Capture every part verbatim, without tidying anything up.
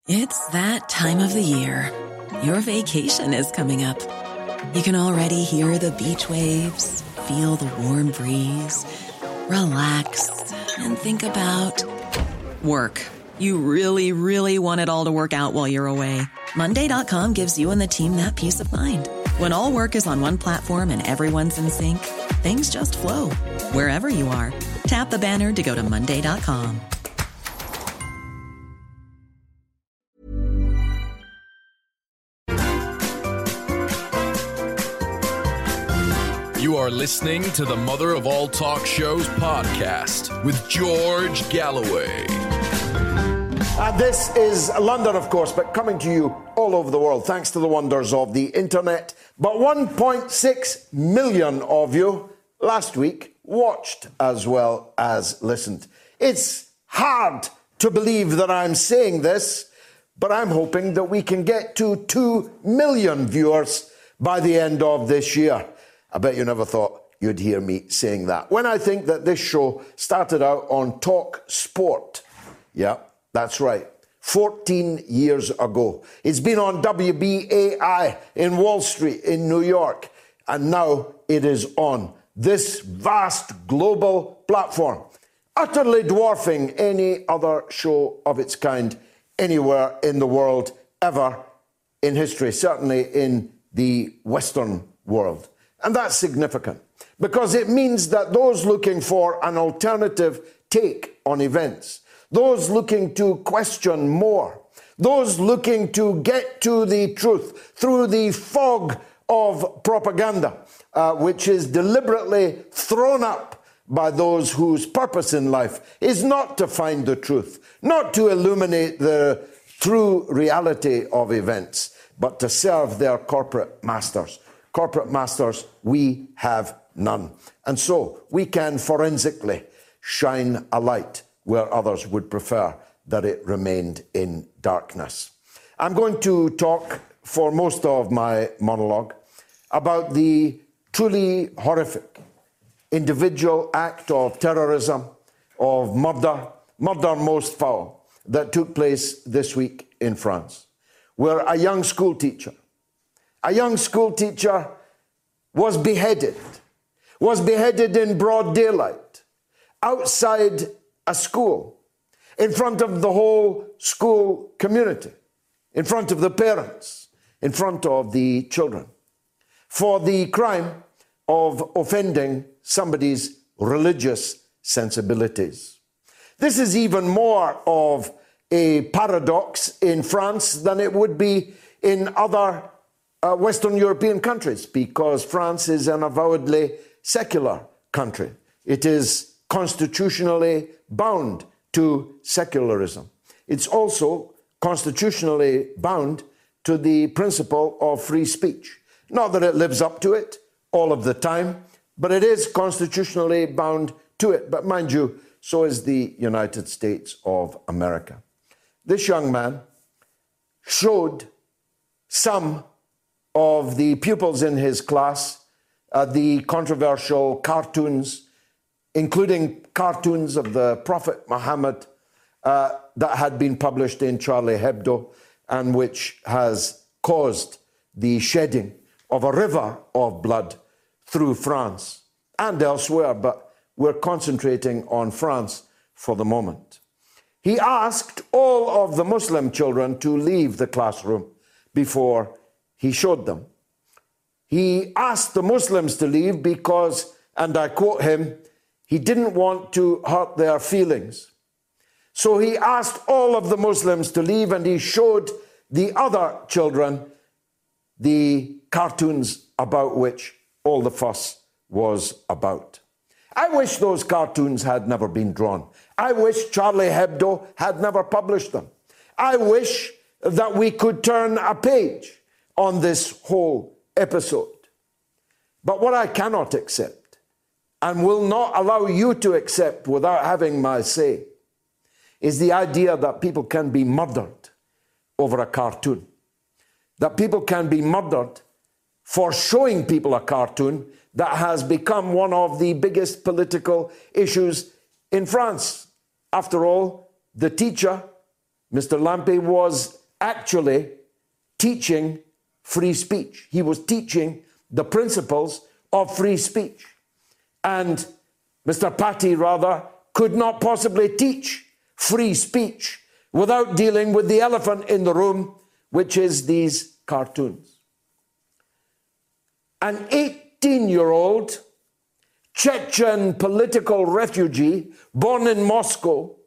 It's that time of the year. Your vacation is coming up. You can already hear the beach waves, feel the warm breeze, relax, and think about work. You really, really want it all to work out while you're away. Monday dot com gives you and the team that peace of mind. When all work is on one platform and everyone's in sync, things just flow. Wherever you are, tap the banner to go to Monday dot com. You are listening to the Mother of All Talk Shows podcast with George Galloway. Uh, this is London, of course, but coming to you all over the world, thanks to the wonders of the internet. But one point six million of you last week watched as well as listened. It's hard to believe that I'm saying this, but I'm hoping that we can get to two million viewers by the end of this year. I bet you never thought you'd hear me saying that. When I think that this show started out on Talk Sport. Yeah, that's right. fourteen years ago. It's been on W B A I in Wall Street in New York. And now it is on this vast global platform, utterly dwarfing any other show of its kind anywhere in the world ever in history, certainly in the Western world. And that's significant because it means that those looking for an alternative take on events, those looking to question more, those looking to get to the truth through the fog of propaganda, uh, which is deliberately thrown up by those whose purpose in life is not to find the truth, not to illuminate the true reality of events, but to serve their corporate masters. Corporate masters, we have none. And so we can forensically shine a light where others would prefer that it remained in darkness. I'm going to talk for most of my monologue about the truly horrific individual act of terrorism, of murder, murder most foul, that took place this week in France, where a young school teacher A young school teacher was beheaded, was beheaded in broad daylight, outside a school, in front of the whole school community, in front of the parents, in front of the children, for the crime of offending somebody's religious sensibilities. This is even more of a paradox in France than it would be in other Uh, Western European countries, because France is an avowedly secular country. It is constitutionally bound to secularism. It's also constitutionally bound to the principle of free speech. Not that it lives up to it all of the time, but it is constitutionally bound to it. But mind you, so is the United States of America. This young man showed some of the pupils in his class uh, the controversial cartoons, including cartoons of the Prophet Muhammad uh, that had been published in Charlie Hebdo and which has caused the shedding of a river of blood through France and elsewhere, but we're concentrating on France for the moment. He asked all of the Muslim children to leave the classroom before he showed them. He asked the Muslims to leave because, and I quote him, he didn't want to hurt their feelings. So he asked all of the Muslims to leave and he showed the other children the cartoons about which all the fuss was about. I wish those cartoons had never been drawn. I wish Charlie Hebdo had never published them. I wish that we could turn a page on this whole episode. But what I cannot accept, and will not allow you to accept without having my say, is the idea that people can be murdered over a cartoon. That people can be murdered for showing people a cartoon that has become one of the biggest political issues in France. After all, the teacher, Mister Lampe was actually teaching free speech. He was teaching the principles of free speech. And Mister Patti, rather, could not possibly teach free speech without dealing with the elephant in the room, which is these cartoons. An eighteen-year-old Chechen political refugee born in Moscow,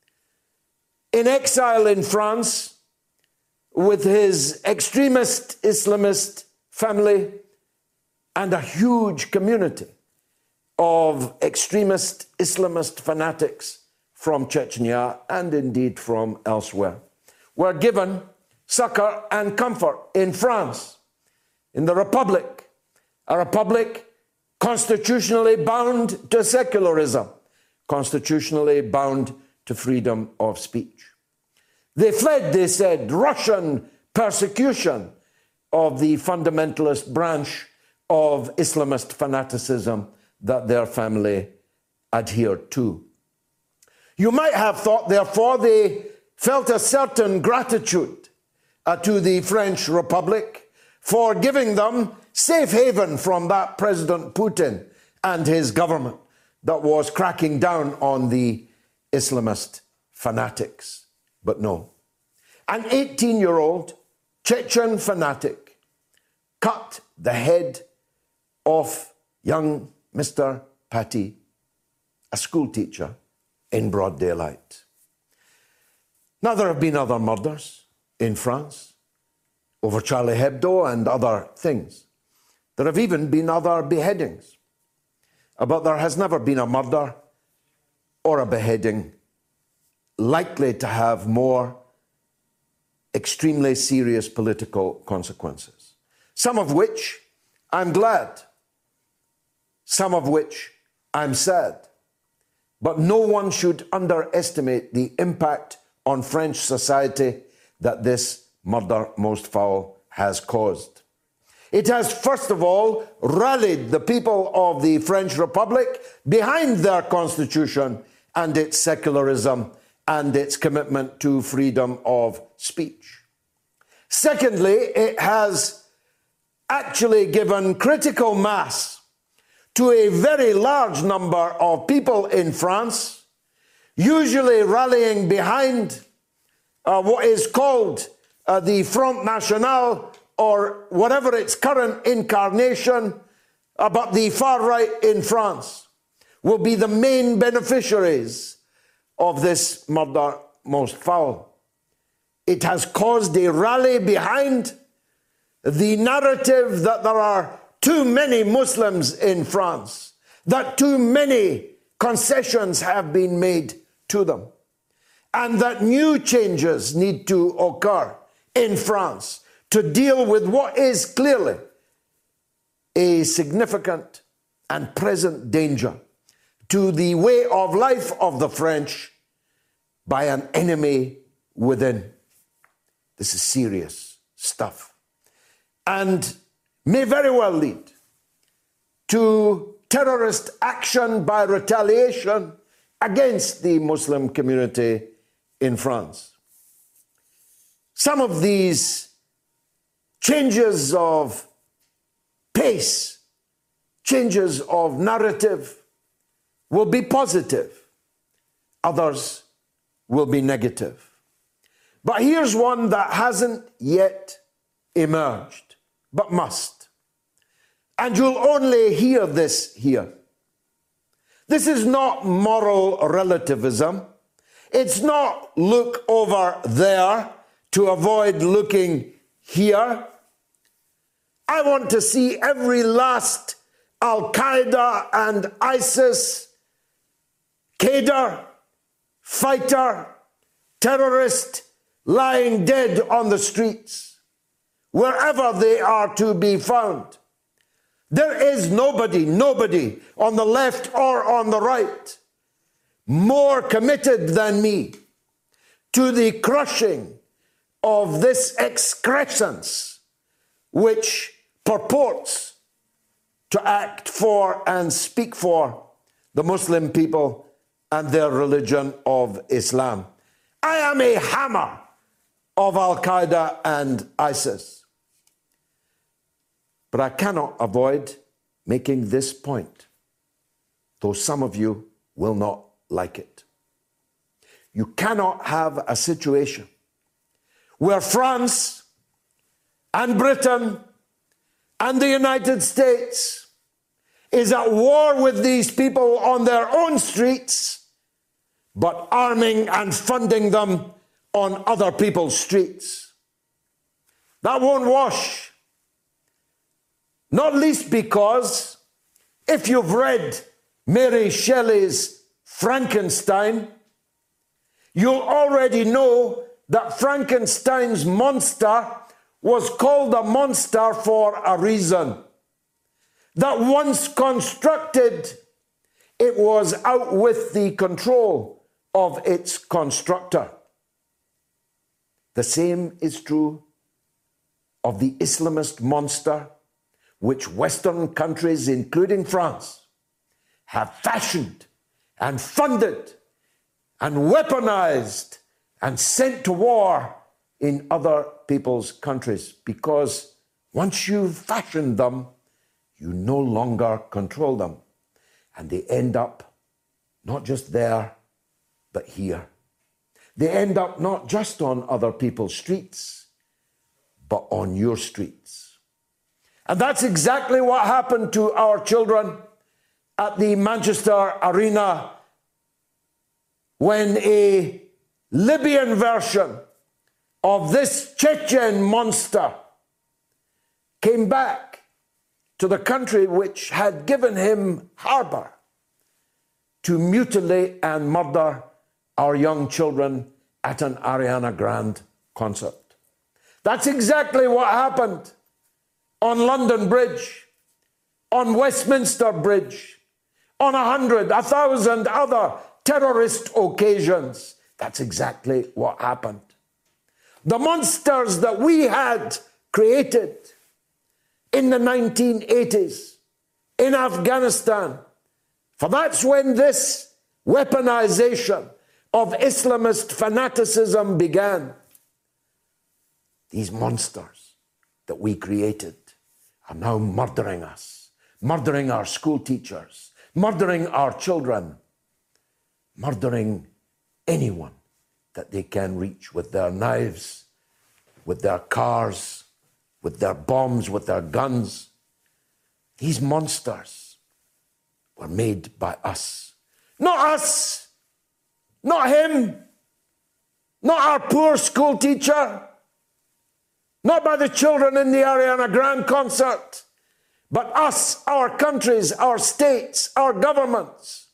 in exile in France, with his extremist Islamist family and a huge community of extremist Islamist fanatics from Chechnya and indeed from elsewhere, were given succor and comfort in France, in the Republic, a republic constitutionally bound to secularism, constitutionally bound to freedom of speech. They fled, they said, Russian persecution of the fundamentalist branch of Islamist fanaticism that their family adhered to. You might have thought, therefore, they felt a certain gratitude uh, to the French Republic for giving them safe haven from that President Putin and his government that was cracking down on the Islamist fanatics. But no, an eighteen-year-old Chechen fanatic cut the head off young Mister Patti, a school teacher, in broad daylight. Now, there have been other murders in France over Charlie Hebdo and other things. There have even been other beheadings. But there has never been a murder or a beheading likely to have more extremely serious political consequences, some of which I'm glad, some of which I'm sad. But no one should underestimate the impact on French society that this murder most foul has caused. It has, first of all, rallied the people of the French Republic behind their constitution and its secularism and its commitment to freedom of speech. Secondly, it has actually given critical mass to a very large number of people in France, usually rallying behind uh, what is called uh, the Front National, or whatever its current incarnation, uh, but the far right in France will be the main beneficiaries of this murder most foul. It has caused a rally behind the narrative that there are too many Muslims in France, that too many concessions have been made to them, and that new changes need to occur in France to deal with what is clearly a significant and present danger to the way of life of the French by an enemy within. This is serious stuff, and may very well lead to terrorist action by retaliation against the Muslim community in France. Some of these changes of pace, changes of narrative will be positive. Others will be negative. But here's one that hasn't yet emerged, but must. And you'll only hear this here. This is not moral relativism. It's not look over there to avoid looking here. I want to see every last Al-Qaeda and ISIS cadre, fighter, terrorist lying dead on the streets, wherever they are to be found. There is nobody, nobody on the left or on the right more committed than me to the crushing of this excrescence which purports to act for and speak for the Muslim people and their religion of Islam. I am a hammer of Al-Qaeda and ISIS. But I cannot avoid making this point, though some of you will not like it. You cannot have a situation where France and Britain and the United States is at war with these people on their own streets, but arming and funding them on other people's streets. That won't wash. Not least because if you've read Mary Shelley's Frankenstein, you'll already know that Frankenstein's monster was called a monster for a reason. That once constructed, it was out with the control of its constructor. The same is true of the Islamist monster which Western countries, including France, have fashioned and funded and weaponized and sent to war in other people's countries, because once you've fashioned them, you no longer control them, and they end up not just there, but here. They end up not just on other people's streets, but on your streets. And that's exactly what happened to our children at the Manchester Arena when a Libyan version of this Chechen monster came back to the country which had given him harbor to mutilate and murder our young children at an Ariana Grande concert. That's exactly what happened on London Bridge, on Westminster Bridge, on a hundred, a thousand other terrorist occasions. That's exactly what happened. The monsters that we had created in the nineteen eighties in Afghanistan, for that's when this weaponization of Islamist fanaticism began. These monsters that we created are now murdering us, murdering our school teachers, murdering our children, murdering anyone that they can reach with their knives, with their cars, with their bombs, with their guns. These monsters were made by us. Not us, not him, not our poor school teacher, not by the children in the Ariana Grande concert, but us, our countries, our states, our governments.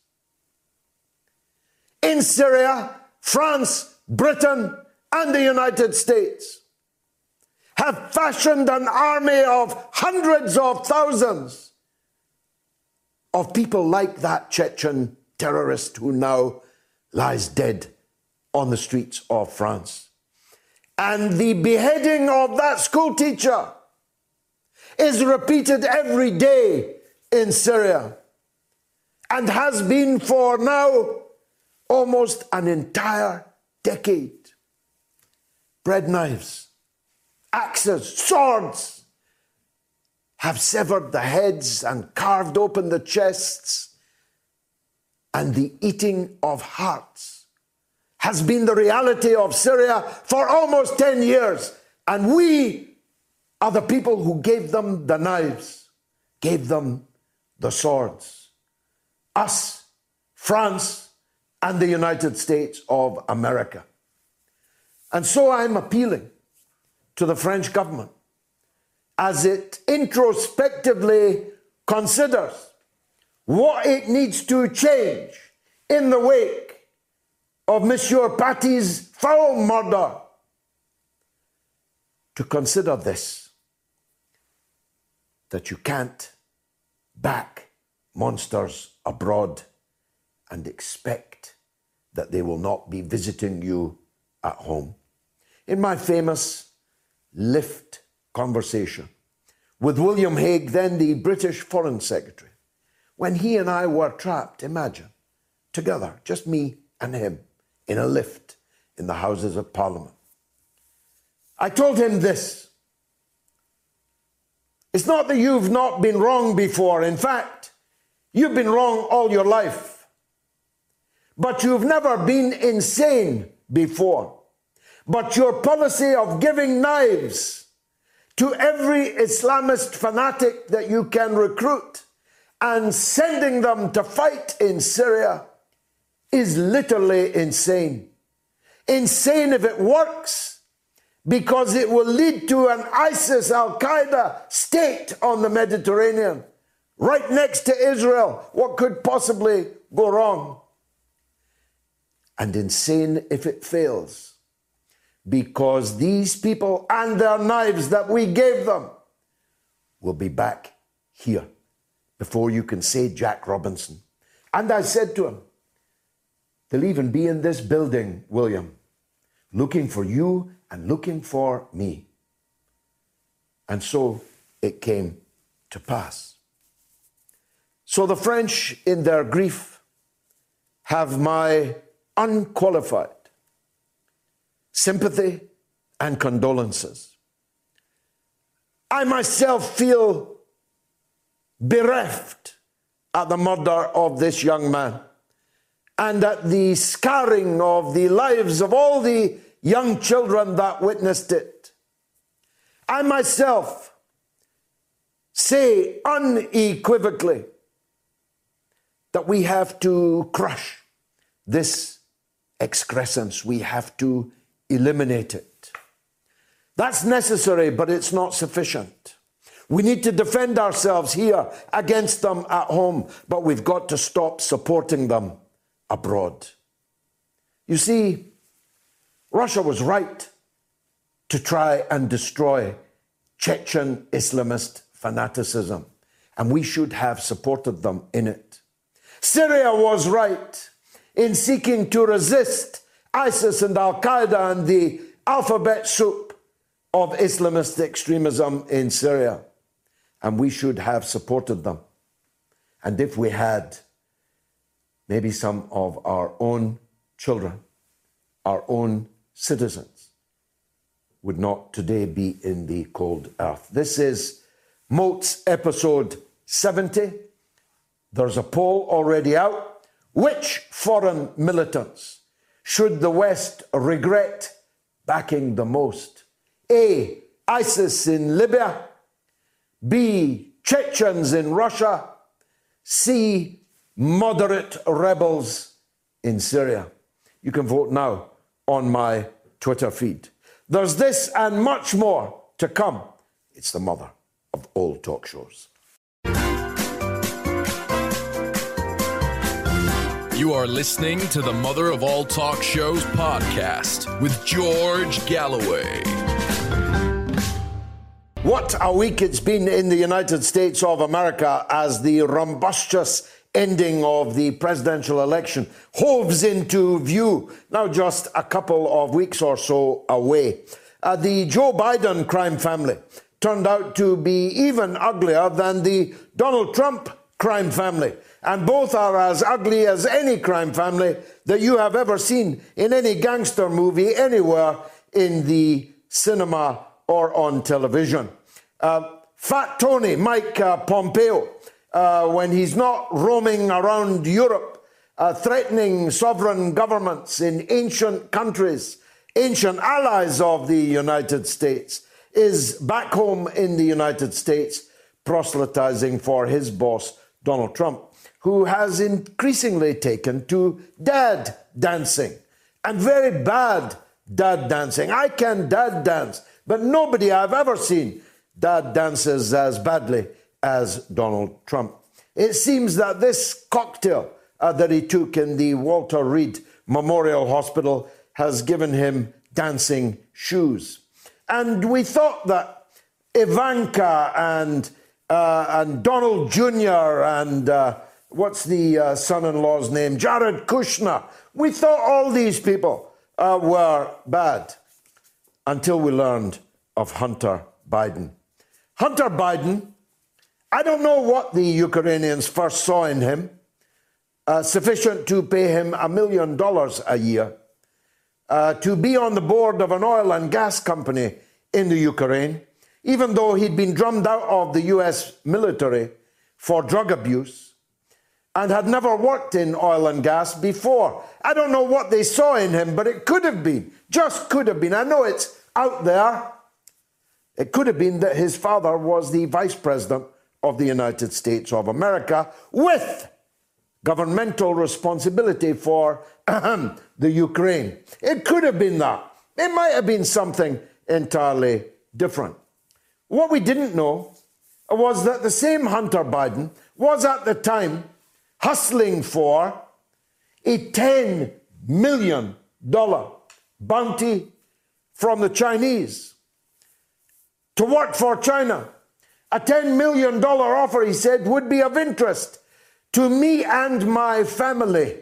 In Syria, France, Britain, and the United States have fashioned an army of hundreds of thousands of people like that Chechen terrorist who now lies dead on the streets of France. And the beheading of that school teacher is repeated every day in Syria and has been for now almost an entire decade. Bread knives, axes, swords have severed the heads and carved open the chests, and the eating of hearts has been the reality of Syria for almost ten years. And we are the people who gave them the knives, gave them the swords. Us, France, and the United States of America. And so I'm appealing to the French government as it introspectively considers what it needs to change in the wake of Monsieur Paty's foul murder, to consider this, that you can't back monsters abroad and expect that they will not be visiting you at home. In my famous lift conversation with William Hague, then the British Foreign Secretary, when he and I were trapped, imagine, together, just me and him, in a lift in the Houses of Parliament, I told him this. It's not that you've not been wrong before. In fact, you've been wrong all your life. But you've never been insane before. But your policy of giving knives to every Islamist fanatic that you can recruit and sending them to fight in Syria is literally insane. Insane if it works, because it will lead to an ISIS Al-Qaeda state on the Mediterranean, right next to Israel. What could possibly go wrong? And insane if it fails, because these people and their knives that we gave them will be back here before you can say Jack Robinson. And I said to him, they'll even be in this building, William, looking for you and looking for me. And so it came to pass. So the French, in their grief, have my unqualified sympathy and condolences. I myself feel bereft at the murder of this young man and at the scarring of the lives of all the young children that witnessed it. I myself say unequivocally that we have to crush this excrescence. We have to eliminate it. That's necessary, but it's not sufficient. We need to defend ourselves here against them at home, but we've got to stop supporting them abroad. You see, Russia was right to try and destroy Chechen Islamist fanaticism, and we should have supported them in it. Syria was right in seeking to resist ISIS and Al-Qaeda and the alphabet soup of Islamist extremism in Syria, and we should have supported them. And if we had, maybe some of our own children, our own citizens, would not today be in the cold earth. This is Moat's episode seventy. There's a poll already out. Which foreign militants should the West regret backing the most? A, ISIS in Libya. B, Chechens in Russia. C, moderate rebels in Syria. You can vote now on my Twitter feed. There's this and much more to come. It's the mother of all talk shows. You are listening to the Mother of All Talk Shows podcast with George Galloway. What a week it's been in the United States of America as the rumbustious ending of the presidential election hoves into view, now just a couple of weeks or so away. Uh, the Joe Biden crime family turned out to be even uglier than the Donald Trump crime family. And both are as ugly as any crime family that you have ever seen in any gangster movie anywhere in the cinema or on television. Uh, Fat Tony, Mike uh, Pompeo, uh, when he's not roaming around Europe, uh, threatening sovereign governments in ancient countries, ancient allies of the United States, is back home in the United States proselytizing for his boss, Donald Trump, who has increasingly taken to dad dancing, and very bad dad dancing. I can dad dance, but nobody I've ever seen dad dances as badly as Donald Trump. It seems that this cocktail uh, that he took in the Walter Reed Memorial Hospital has given him dancing shoes. And we thought that Ivanka and, uh, and Donald Junior and uh, what's the uh, son-in-law's name? Jared Kushner. We thought all these people uh, were bad until we learned of Hunter Biden. Hunter Biden, I don't know what the Ukrainians first saw in him, uh, sufficient to pay him a million dollars a year, uh, to be on the board of an oil and gas company in the Ukraine, even though he'd been drummed out of the U S military for drug abuse and had never worked in oil and gas before. I don't know what they saw in him, but it could have been, just could have been. I know it's out there. It could have been that his father was the vice president of the United States of America with governmental responsibility for ahem, the Ukraine. It could have been that. It might have been something entirely different. What we didn't know was that the same Hunter Biden was at the time hustling for a ten million dollars bounty from the Chinese to work for China. A ten million dollars offer, he said, would be of interest to me and my family.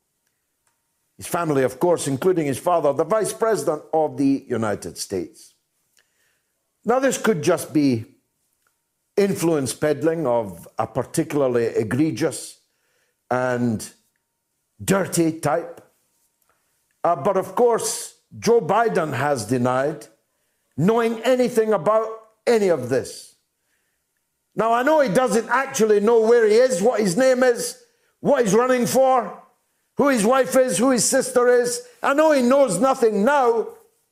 His family, of course, including his father, the vice president of the United States. Now, this could just be influence peddling of a particularly egregious and dirty type. Uh, but of course, Joe Biden has denied knowing anything about any of this. Now, I know he doesn't actually know where he is, what his name is, what he's running for, who his wife is, who his sister is. I know he knows nothing now,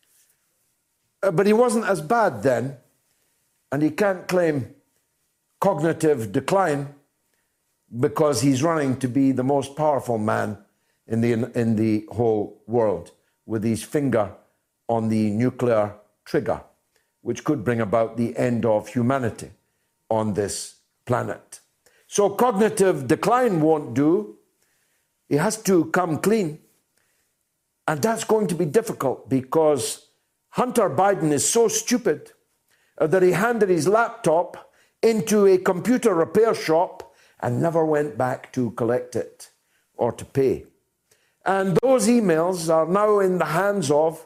uh, but he wasn't as bad then, and he can't claim cognitive decline because he's running to be the most powerful man in the, in the whole world with his finger on the nuclear trigger, which could bring about the end of humanity on this planet. So cognitive decline won't do. He has to come clean. And that's going to be difficult because Hunter Biden is so stupid that he handed his laptop into a computer repair shop and never went back to collect it or to pay. And those emails are now in the hands of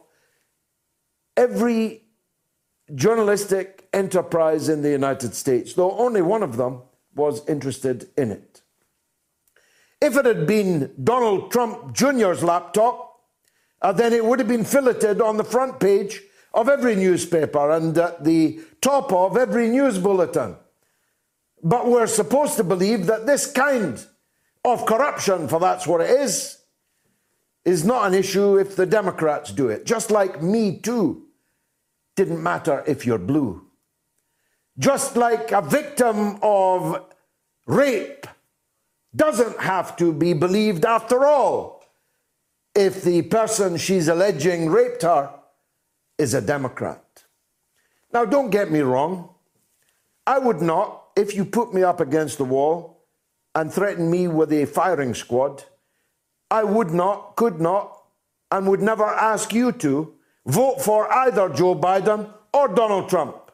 every journalistic enterprise in the United States, though only one of them was interested in it. If it had been Donald Trump Junior's laptop, uh, then it would have been filleted on the front page of every newspaper and at the top of every news bulletin. But we're supposed to believe that this kind of corruption, for that's what it is, is not an issue if the Democrats do it. Just like Me Too didn't matter if you're blue. Just like a victim of rape doesn't have to be believed after all if the person she's alleging raped her is a Democrat. Now, don't get me wrong. I would not, if you put me up against the wall and threatened me with a firing squad, I would not, could not, and would never ask you to vote for either Joe Biden or Donald Trump.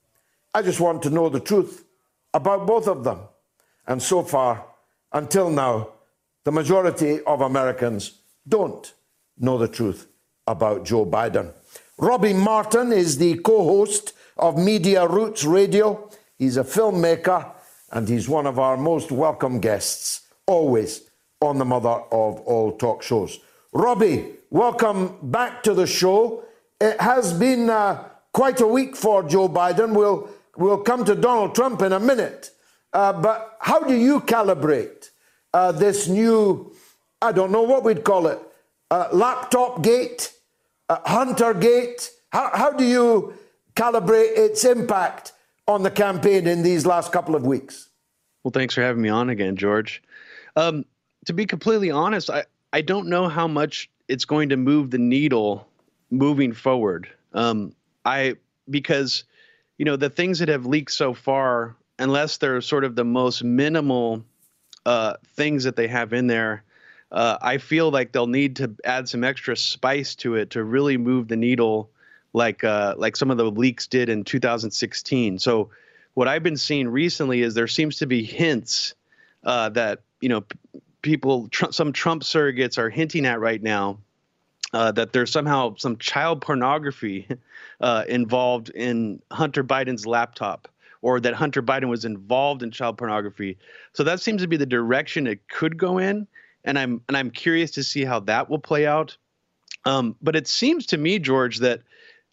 I just want to know the truth about both of them. And so far, until now, the majority of Americans don't know the truth about Joe Biden. Robbie Martin is the co-host of Media Roots Radio. He's a filmmaker, and he's one of our most welcome guests, always on the mother of all talk shows. Robbie, welcome back to the show. It has been uh, quite a week for Joe Biden. We'll, we'll come to Donald Trump in a minute. Uh, but how do you calibrate uh, this new, I don't know what we'd call it, uh, laptop gate, uh, Hunter gate? How, how do you calibrate its impact on the campaign in these last couple of weeks? Well, thanks for having me on again, George. Um, to be completely honest, I, I don't know how much it's going to move the needle moving forward. Um, I because, you know, the things that have leaked so far, unless they're sort of the most minimal uh, things that they have in there, uh, I feel like they'll need to add some extra spice to it to really move the needle like uh, like some of the leaks did in two thousand sixteen. So what I've been seeing recently is there seems to be hints uh, that, you know, p- people, tr- some Trump surrogates are hinting at right now uh, that there's somehow some child pornography uh, involved in Hunter Biden's laptop, or that Hunter Biden was involved in child pornography. So that seems to be the direction it could go in. And I'm and I'm curious to see how that will play out. Um, but it seems to me, George, that,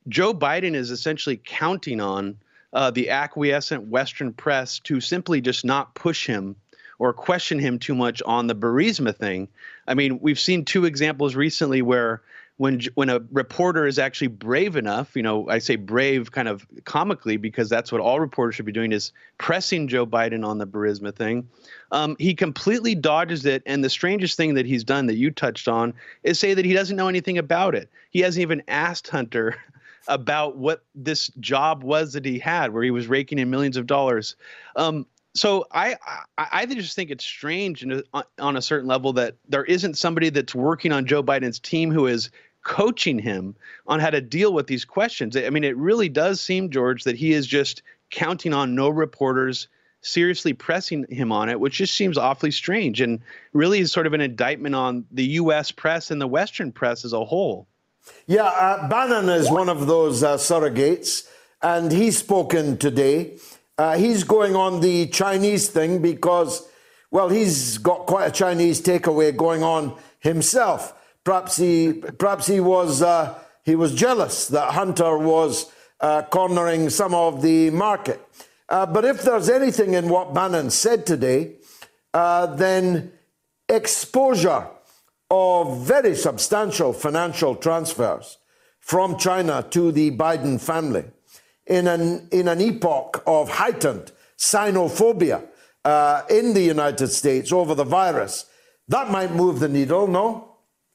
Joe Biden is essentially counting on uh, the acquiescent Western press to simply just not push him or question him too much on the Burisma thing. I mean, we've seen two examples recently where when when a reporter is actually brave enough, you know, I say brave kind of comically because that's what all reporters should be doing, is pressing Joe Biden on the Burisma thing. Um, he completely dodges it. And the strangest thing that he's done that you touched on is say that he doesn't know anything about it. He hasn't even asked Hunter about what this job was that he had, where he was raking in millions of dollars. Um, So I, I I just think it's strange and on a certain level that there isn't somebody that's working on Joe Biden's team who is coaching him on how to deal with these questions. I mean, it really does seem, George, that he is just counting on no reporters seriously pressing him on it, which just seems awfully strange and really is sort of an indictment on the U S press and the Western press as a whole. Yeah, uh, Bannon is one of those uh, surrogates, and he's spoken today. Uh, he's going on the Chinese thing because, well, he's got quite a Chinese takeaway going on himself. Perhaps he, perhaps he was uh, he was jealous that Hunter was uh, cornering some of the market. Uh, but if there's anything in what Bannon said today, uh, then exposure of very substantial financial transfers from China to the Biden family in an in an epoch of heightened xenophobia uh, in the United States over the virus, that might move the needle, no?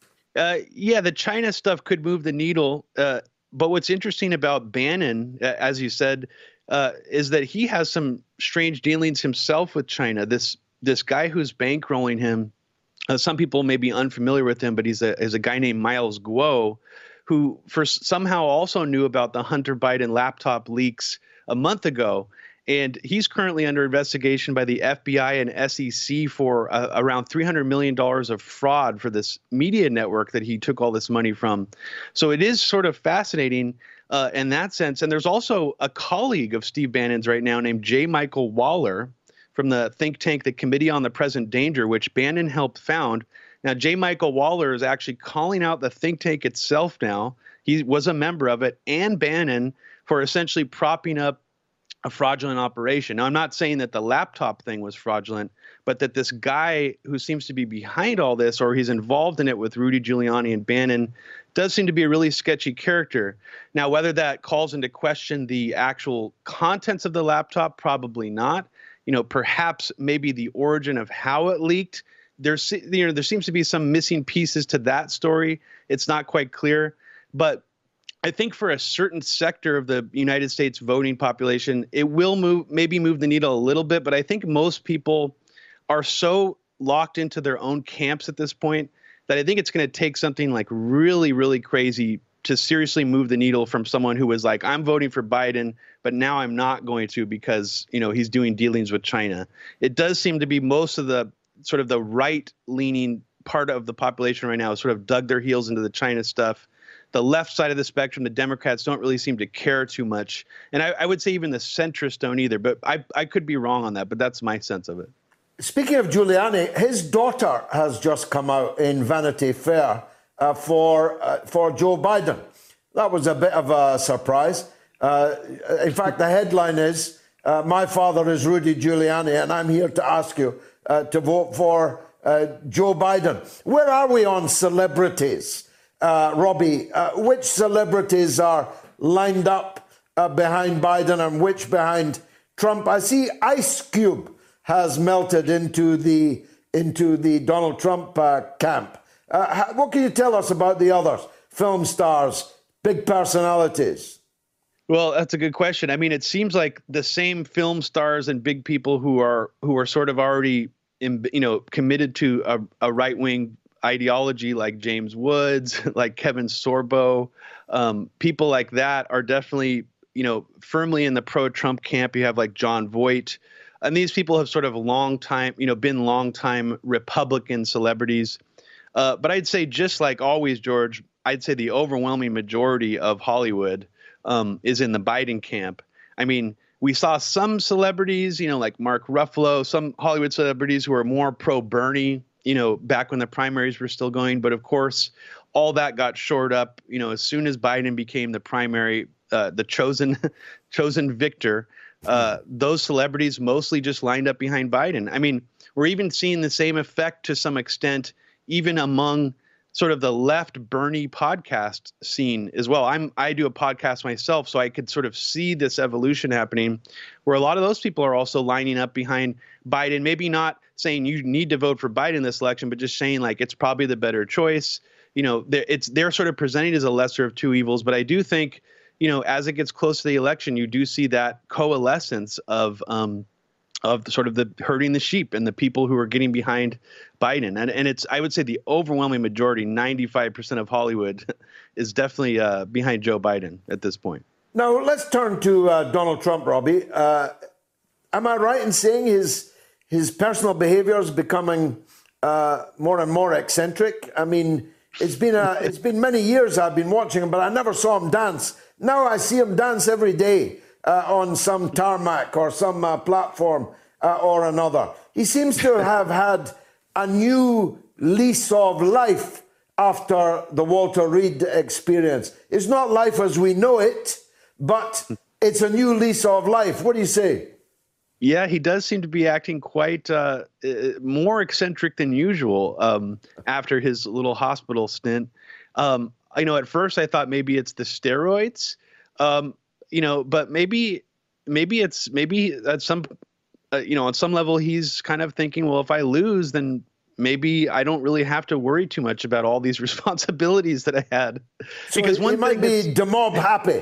Uh, yeah, the China stuff could move the needle. Uh, but what's interesting about Bannon, uh, as you said, uh, is that he has some strange dealings himself with China. This this guy who's bankrolling him, uh, some people may be unfamiliar with him, but he's a, he's a guy named Miles Guo, who for somehow also knew about the Hunter Biden laptop leaks a month ago. And he's currently under investigation by the F B I and S E C for uh, around three hundred million dollars of fraud for this media network that he took all this money from. So it is sort of fascinating uh, in that sense. And there's also a colleague of Steve Bannon's right now named J. Michael Waller from the think tank, the Committee on the Present Danger, which Bannon helped found. Now, J. Michael Waller is actually calling out the think tank itself now. He was a member of it, and Bannon, for essentially propping up a fraudulent operation. Now, I'm not saying that the laptop thing was fraudulent, but that this guy who seems to be behind all this, or he's involved in it with Rudy Giuliani and Bannon, does seem to be a really sketchy character. Now, whether that calls into question the actual contents of the laptop, probably not. You know, perhaps maybe the origin of how it leaked. There's, you know, there seems to be some missing pieces to that story. It's not quite clear, but I think for a certain sector of the United States voting population, it will move, maybe move the needle a little bit. But I think most people are so locked into their own camps at this point that I think it's going to take something like really, really crazy to seriously move the needle from someone who was like, I'm voting for Biden, but now I'm not going to because, you know, he's doing dealings with China. It does seem to be most of the sort of the right leaning part of the population right now has sort of dug their heels into the China stuff. The left side of the spectrum, the Democrats don't really seem to care too much. And I, I would say even the centrists don't either. But I, I could be wrong on that, but that's my sense of it. Speaking of Giuliani, his daughter has just come out in Vanity Fair uh, for, uh, for Joe Biden. That was a bit of a surprise. Uh, in fact, the headline is, uh, my father is Rudy Giuliani, and I'm here to ask you uh, to vote for uh, Joe Biden. Where are we on celebrities? Uh, Robbie, uh, which celebrities are lined up uh, behind Biden and which behind Trump? I see Ice Cube has melted into the into the Donald Trump uh, camp. Uh, what can you tell us about the others? Film stars, big personalities. Well, that's a good question. I mean, it seems like the same film stars and big people who are who are sort of already, in, you know, committed to a, a right wing ideology, like James Woods, like Kevin Sorbo, um, people like that are definitely, you know, firmly in the pro-Trump camp. You have like John Voight, and these people have sort of long time, you know, been long time Republican celebrities. Uh, but I'd say, just like always, George, I'd say the overwhelming majority of Hollywood um, is in the Biden camp. I mean, we saw some celebrities, you know, like Mark Ruffalo, some Hollywood celebrities who are more pro-Bernie, you know, back when the primaries were still going. But of course, all that got shored up, you know, as soon as Biden became the primary, uh, the chosen, chosen victor. Uh, those celebrities mostly just lined up behind Biden. I mean, we're even seeing the same effect to some extent, even among sort of the left Bernie podcast scene as well. I'm I do a podcast myself, so I could sort of see this evolution happening where a lot of those people are also lining up behind Biden, maybe not saying you need to vote for Biden this election, but just saying like it's probably the better choice. You know, they're, it's they're sort of presenting as a lesser of two evils. But I do think, you know, as it gets close to the election, you do see that coalescence of um, of the, sort of the herding the sheep and the people who are getting behind Biden. And, and it's, I would say the overwhelming majority, ninety-five percent of Hollywood is definitely uh, behind Joe Biden at this point. Now, let's turn to uh, Donald Trump, Robbie. Uh, am I right in saying his, his personal behavior is becoming uh, more and more eccentric? I mean, it's been, a, it's been many years I've been watching him, but I never saw him dance. Now I see him dance every day. Uh, on some tarmac or some uh, platform uh, or another. He seems to have had a new lease of life after the Walter Reed experience. It's not life as we know it, but it's a new lease of life. What do you say? Yeah, he does seem to be acting quite uh, more eccentric than usual um, after his little hospital stint. Um, you know, at first I thought maybe it's the steroids. Um, You know, but maybe, maybe it's maybe at some, uh, you know, on some level, he's kind of thinking, well, if I lose, then maybe I don't really have to worry too much about all these responsibilities that I had. So because one he might be de mob happy.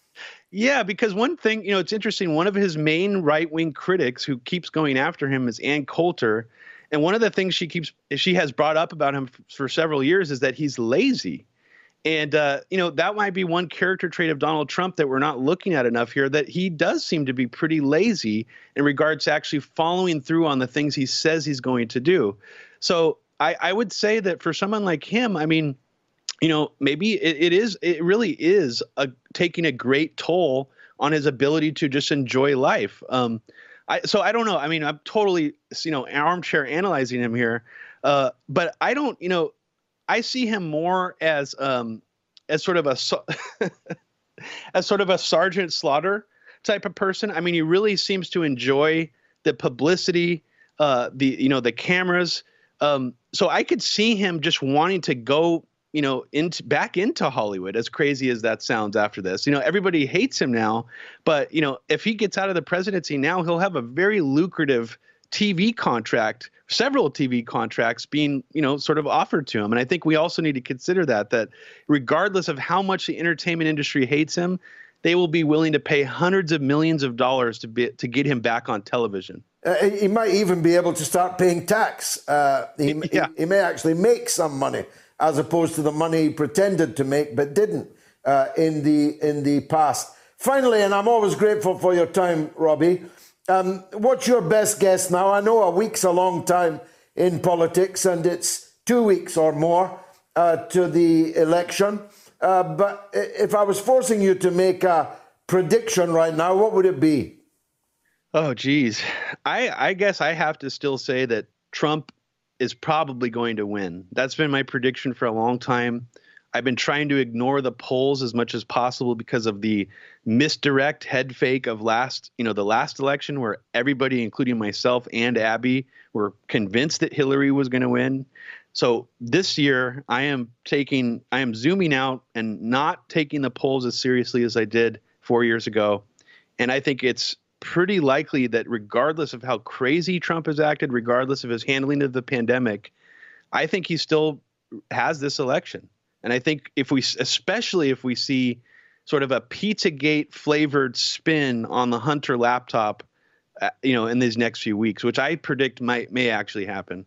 Yeah, because one thing, you know, it's interesting. One of his main right wing critics who keeps going after him is Ann Coulter, and one of the things she keeps she has brought up about him f- for several years is that he's lazy. And, uh, you know, that might be one character trait of Donald Trump that we're not looking at enough here, that he does seem to be pretty lazy in regards to actually following through on the things he says he's going to do. So I, I would say that for someone like him, I mean, you know, maybe it, it is it really is a, taking a great toll on his ability to just enjoy life. Um, I, so I don't know. I mean, I'm totally, you know, armchair analyzing him here. Uh, but I don't, you know, I see him more as um, as sort of a as sort of a Sergeant Slaughter type of person. I mean, he really seems to enjoy the publicity, uh, the you know the cameras. Um, so I could see him just wanting to go, you know, into back into Hollywood. As crazy as that sounds, after this, you know, everybody hates him now. But you know, if he gets out of the presidency now, he'll have a very lucrative T V contract, several T V contracts being, you know, sort of offered to him. And I think we also need to consider that, that regardless of how much the entertainment industry hates him, they will be willing to pay hundreds of millions of dollars to be, to get him back on television. Uh, he might even be able to start paying tax. Uh, he, yeah. he, he may actually make some money as opposed to the money he pretended to make but didn't uh, in the in the past. Finally, and I'm always grateful for your time, Robbie, Um, what's your best guess now? I know a week's a long time in politics, and it's two weeks or more uh, to the election. Uh, but if I was forcing you to make a prediction right now, what would it be? Oh, geez. I, I guess I have to still say that Trump is probably going to win. That's been my prediction for a long time. I've been trying to ignore the polls as much as possible because of the misdirect head fake of last, you know, the last election where everybody, including myself and Abby, were convinced that Hillary was going to win. So this year I am taking, I am zooming out and not taking the polls as seriously as I did four years ago. And I think it's pretty likely that regardless of how crazy Trump has acted, regardless of his handling of the pandemic, I think he still has this election. And I think if we, especially if we see sort of a Pizzagate flavored spin on the Hunter laptop, uh, you know, in these next few weeks, which I predict might may actually happen.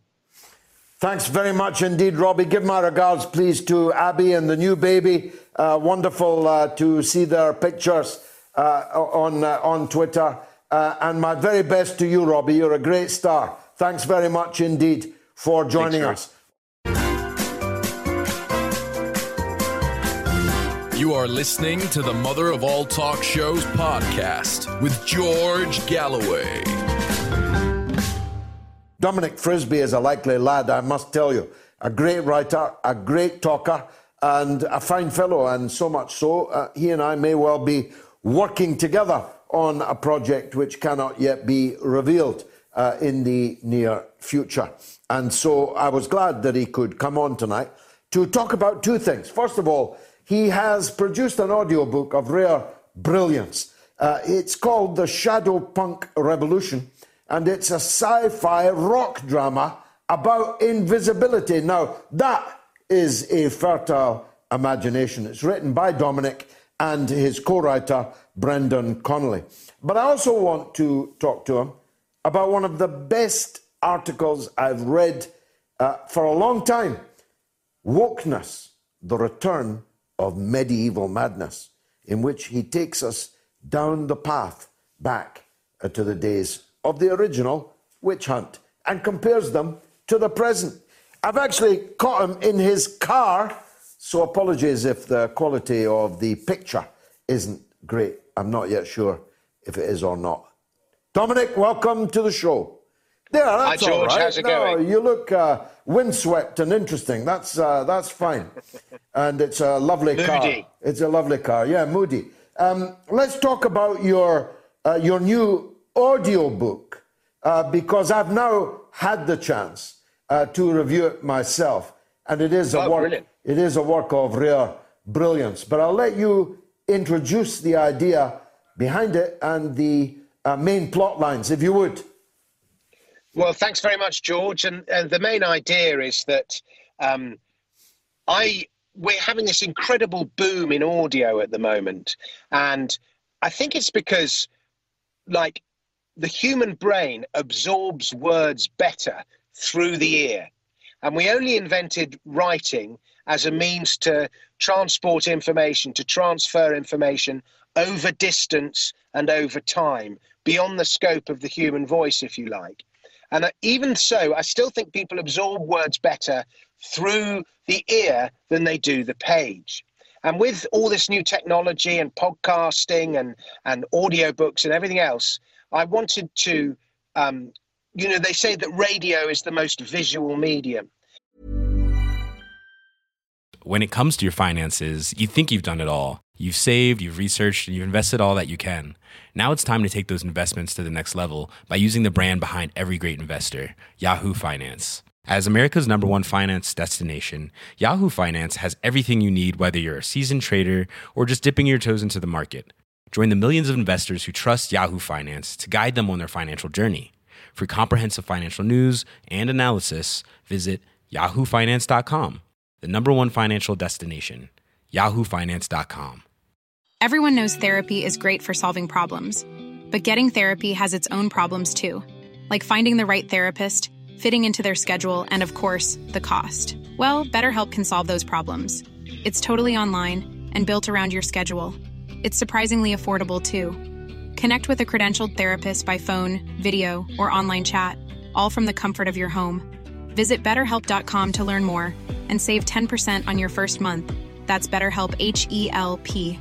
Thanks very much indeed, Robbie. Give my regards, please, to Abby and the new baby. Uh, wonderful uh, to see their pictures uh, on uh, on Twitter. Uh, and my very best to you, Robbie. You're a great star. Thanks very much indeed for joining Thanks, us. You are listening to the Mother of All Talk Shows podcast with George Galloway. Dominic Frisby is a likely lad, I must tell you. A great writer, a great talker, and a fine fellow, and so much so, uh, he and I may well be working together on a project which cannot yet be revealed uh, in the near future. And so I was glad that he could come on tonight to talk about two things. First of all, he has produced an audiobook of rare brilliance. Uh, it's called The Shadow Punk Revolution, and it's a sci-fi rock drama about invisibility. Now, that is a fertile imagination. It's written by Dominic and his co-writer, Brendan Connolly. But I also want to talk to him about one of the best articles I've read uh, for a long time, Wokeness, the Return of Medieval Madness, in which he takes us down the path back uh, to the days of the original witch hunt and compares them to the present. I've actually caught him in his car, so apologies if the quality of the picture isn't great. I'm not yet sure if it is or not. Dominic, welcome to the show. There, that's Hi, George. all right. How's it no, going? You look uh, windswept and interesting. That's uh, that's fine. And it's a lovely moody. car. It's a lovely car. Yeah, moody. Um, let's talk about your uh, your new audio book, uh, because I've now had the chance uh, to review it myself, and it is a oh, work. Brilliant. It is a work of rare brilliance. But I'll let you introduce the idea behind it and the uh, main plot lines, if you would. Well, thanks very much, George. And, and the main idea is that um, I we're having this incredible boom in audio at the moment. And I think it's because, like, the human brain absorbs words better through the ear. And we only invented writing as a means to transport information, to transfer information over distance and over time, beyond the scope of the human voice, if you like. And even so, I still think people absorb words better through the ear than they do the page. And with all this new technology and podcasting and, and audiobooks and everything else, I wanted to, um, you know, they say that radio is the most visual medium. When it comes to your finances, you think you've done it all. You've saved, you've researched, and you've invested all that you can. Now it's time to take those investments to the next level by using the brand behind every great investor, Yahoo Finance. As America's number one finance destination, Yahoo Finance has everything you need, whether you're a seasoned trader or just dipping your toes into the market. Join the millions of investors who trust Yahoo Finance to guide them on their financial journey. For comprehensive financial news and analysis, visit yahoo finance dot com, the number one financial destination, yahoo finance dot com. Everyone knows therapy is great for solving problems, but getting therapy has its own problems too, like finding the right therapist, fitting into their schedule, and of course, the cost. Well, BetterHelp can solve those problems. It's totally online and built around your schedule. It's surprisingly affordable too. Connect with a credentialed therapist by phone, video, or online chat, all from the comfort of your home. Visit better help dot com to learn more and save ten percent on your first month. That's BetterHelp, H E L P.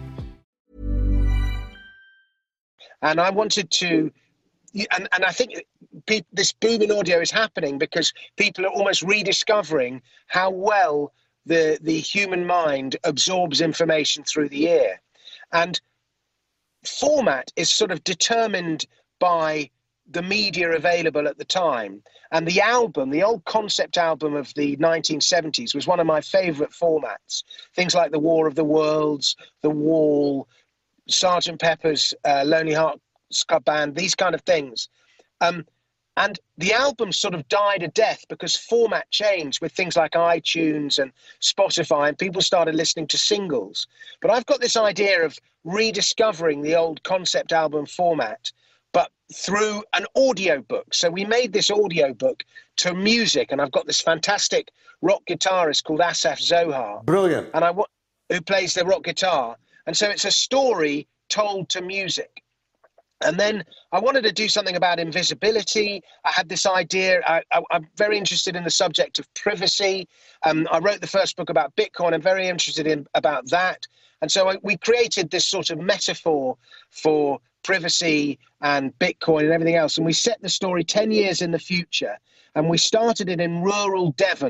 And I wanted to, and, and I think pe- this boom in audio is happening because people are almost rediscovering how well the, the human mind absorbs information through the ear. And format is sort of determined by the media available at the time. And the album, the old concept album of the nineteen seventies, was one of my favorite formats. Things like The War of the Worlds, The Wall, Sergeant Pepper's uh, Lonely Hearts Club Band, these kind of things. Um, and the album sort of died a death because format changed with things like iTunes and Spotify, and people started listening to singles. But I've got this idea of rediscovering the old concept album format, but through an audio book. So we made this audio book to music, and I've got this fantastic rock guitarist called Asaf Zohar. Brilliant. And I wa- who plays the rock guitar. And so it's a story told to music. And then I wanted to do something about invisibility. I had this idea. I, I, I'm very interested in the subject of privacy. Um, I wrote the first book about Bitcoin. I'm very interested in about that. And so I, we created this sort of metaphor for privacy and Bitcoin and everything else. And we set the story ten years in the future. And we started it in rural Devon,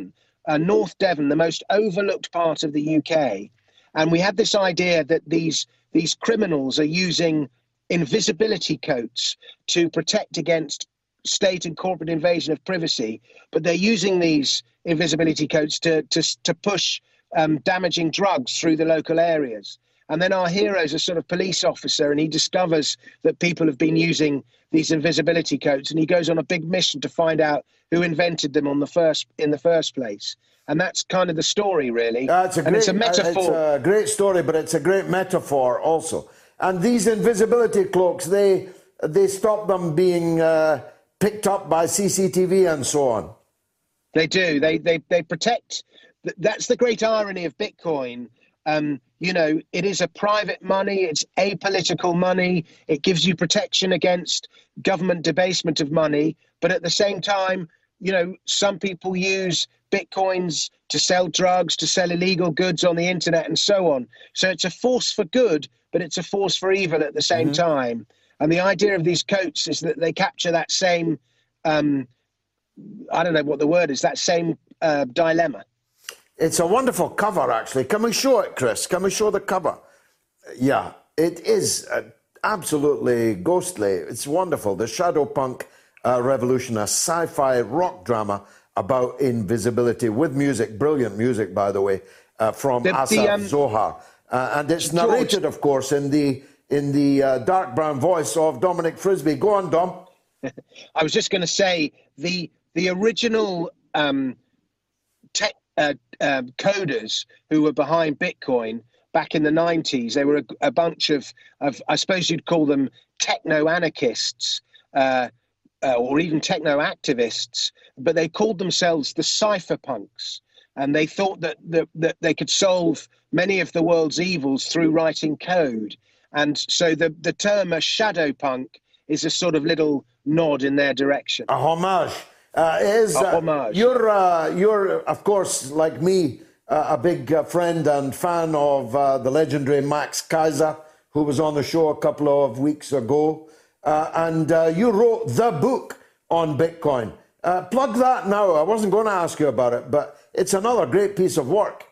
uh, North Devon, the most overlooked part of the U K. And we had this idea that these these criminals are using invisibility coats to protect against state and corporate invasion of privacy, but they're using these invisibility coats to to, to push um, damaging drugs through the local areas. And then our hero's a sort of police officer, and he discovers that people have been using these invisibility coats, and he goes on a big mission to find out who invented them on the first in the first place. And that's kind of the story, really. Uh, it's a and great, it's a metaphor. Uh, it's a great story, but it's a great metaphor also. And these invisibility cloaks, they they stop them being uh, picked up by C C T V and so on. They do. They they they protect. That's the great irony of Bitcoin. Um, you know, it is a private money. It's apolitical money. It gives you protection against government debasement of money. But at the same time, you know, some people use Bitcoins to sell drugs, to sell illegal goods on the internet and so on. So it's a force for good, but it's a force for evil at the same mm-hmm. time. And the idea of these coats is that they capture that same, um, I don't know what the word is, that same uh, dilemma. It's a wonderful cover, actually. Can we show it, Chris? Can we show the cover? Yeah, it is uh, absolutely ghostly. It's wonderful. The Shadow Punk uh, Revolution, a sci-fi rock drama about invisibility with music, brilliant music, by the way, uh, from the, Asaf the, um, Zohar. Uh, and it's narrated, George, of course, in the in the uh, dark brown voice of Dominic Frisby. Go on, Dom. I was just going to say, the the original um, tech uh, uh, coders who were behind Bitcoin back in the nineties, they were a, a bunch of, of, I suppose you'd call them techno-anarchists, uh, uh, or even techno-activists, but they called themselves the cypherpunks. And they thought that, that, that they could solve many of the world's evils through writing code. And so the, the term a shadow punk is a sort of little nod in their direction. A homage. Uh, is, a uh, homage. You're, uh, you're, of course, like me, uh, a big uh, friend and fan of uh, the legendary Max Kaiser, who was on the show a couple of weeks ago. Uh, and uh, you wrote the book on Bitcoin. Uh, plug that now. I wasn't going to ask you about it, but it's another great piece of work.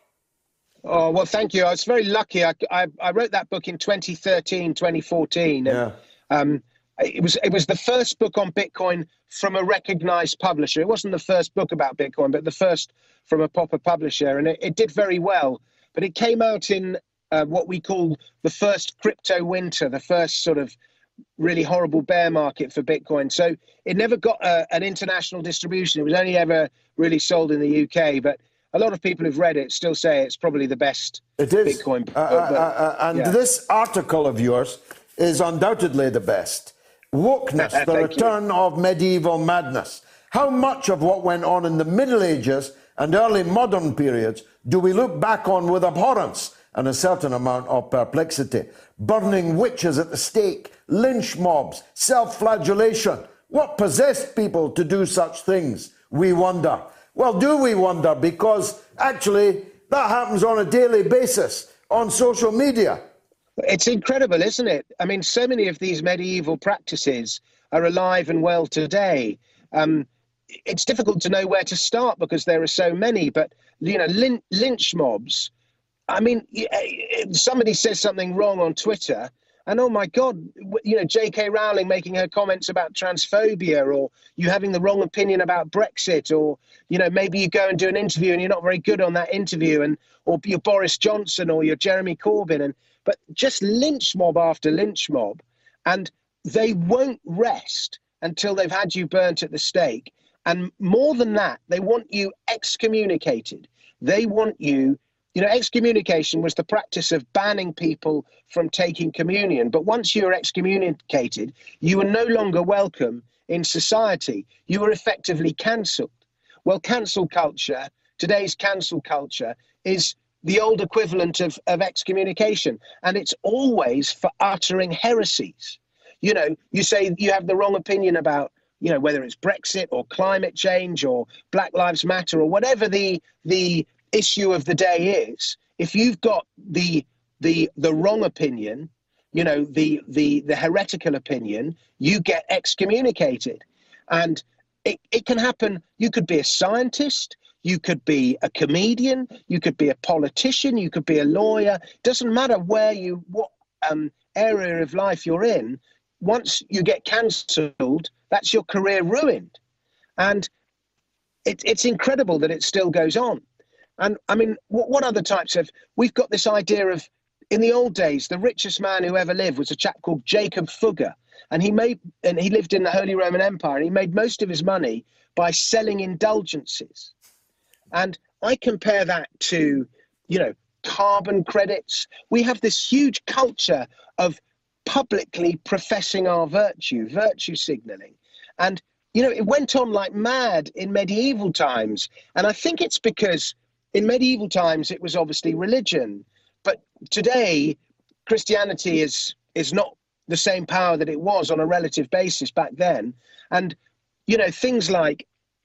Oh, well, thank you. I was very lucky. I, I, I wrote that book in twenty thirteen, twenty fourteen. And, yeah. Um, it was it was the first book on Bitcoin from a recognized publisher. It wasn't the first book about Bitcoin, but the first from a proper publisher. And it, it did very well. But it came out in uh, what we call the first crypto winter, the first sort of really horrible bear market for Bitcoin. So it never got a, an international distribution. It was only ever really sold in the U K. But a lot of people who've read it still say it's probably the best it is. Bitcoin book. Uh, uh, uh, and yeah. This article of yours is undoubtedly the best. Wokeness, the return you. of medieval madness. How much of what went on in the Middle Ages and early modern periods do we look back on with abhorrence and a certain amount of perplexity? Burning witches at the stake, lynch mobs, self-flagellation. What possessed people to do such things? We wonder. Well, do we wonder? Because actually that happens on a daily basis on social media. It's incredible, isn't it? I mean, so many of these medieval practices are alive and well today. Um, it's difficult to know where to start because there are so many, but, you know, lyn- lynch mobs. I mean, somebody says something wrong on Twitter and, oh, my God, you know, J K Rowling making her comments about transphobia, or you having the wrong opinion about Brexit, or, you know, maybe you go and do an interview and you're not very good on that interview, and or you're Boris Johnson or you're Jeremy Corbyn, and but just lynch mob after lynch mob, and they won't rest until they've had you burnt at the stake. And more than that, they want you excommunicated. They want you, you know, excommunication was the practice of banning people from taking communion. But once you were excommunicated, you were no longer welcome in society. You were effectively cancelled. Well, cancel culture, today's cancel culture, is the old equivalent of, of excommunication. And it's always for uttering heresies. You know, you say you have the wrong opinion about, you know, whether it's Brexit or climate change or Black Lives Matter or whatever the the issue of the day is. If you've got the the the wrong opinion, you know, the the the heretical opinion, you get excommunicated. And it, it can happen. You could be a scientist. you could be a comedian, you could be a politician, you could be a lawyer. Doesn't matter where you, what um, area of life you're in. Once you get cancelled, that's your career ruined. And it, it's incredible that it still goes on. And I mean, what, what other types of, we've got this idea of, in the old days, the richest man who ever lived was a chap called Jacob Fugger. And he made, and he lived in the Holy Roman Empire, and he made most of his money by selling indulgences. And I compare that to, you know, carbon credits. We have this huge culture of publicly professing our virtue, virtue signaling. And, you know, it went on like mad in medieval times. And I think it's because in medieval times, it was obviously religion. But today, Christianity is is not the same power that it was on a relative basis back then. And, you know, things like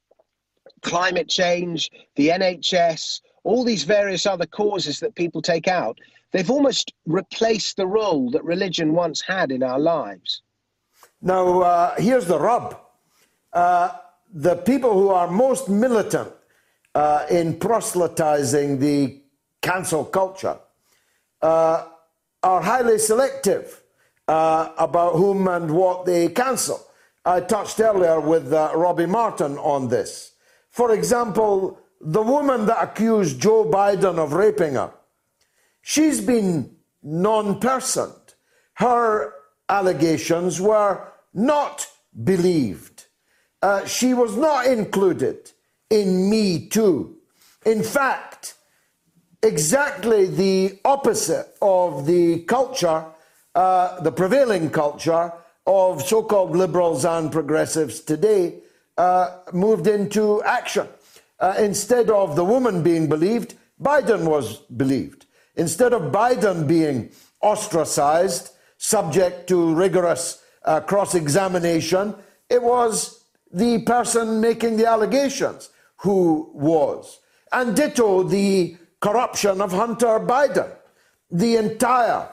climate change, the N H S, all these various other causes that people take out, they've almost replaced the role that religion once had in our lives. Now, uh, here's the rub. Uh, the people who are most militant uh, in proselytizing the cancel culture uh, are highly selective uh, about whom and what they cancel. I touched earlier with uh, Robbie Martin on this. For example, the woman that accused Joe Biden of raping her, she's been non-personed. Her allegations were not believed. Uh, she was not included in Me Too. In fact, exactly the opposite of the culture, uh, the prevailing culture of so-called liberals and progressives today, uh, moved into action. Uh, instead of the woman being believed, Biden was believed. Instead of Biden being ostracized, subject to rigorous uh, cross-examination, it was the person making the allegations who was. And ditto the corruption of Hunter Biden. The entire,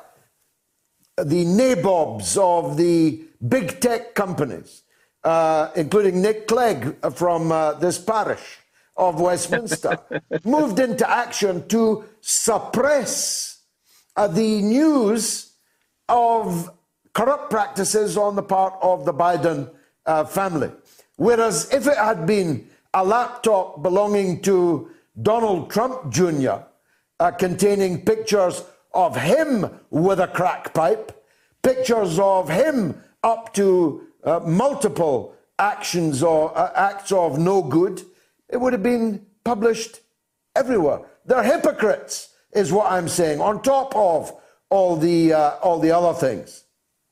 the nabobs of the big tech companies, uh, including Nick Clegg from uh, this parish of Westminster, moved into action to suppress uh, the news of corrupt practices on the part of the Biden uh, family. Whereas if it had been a laptop belonging to Donald Trump Junior, uh, containing pictures of him with a crack pipe, pictures of him up to uh, multiple actions or uh, acts of no good, it would have been published everywhere. They're hypocrites, is what I'm saying, on top of all the uh, all the other things.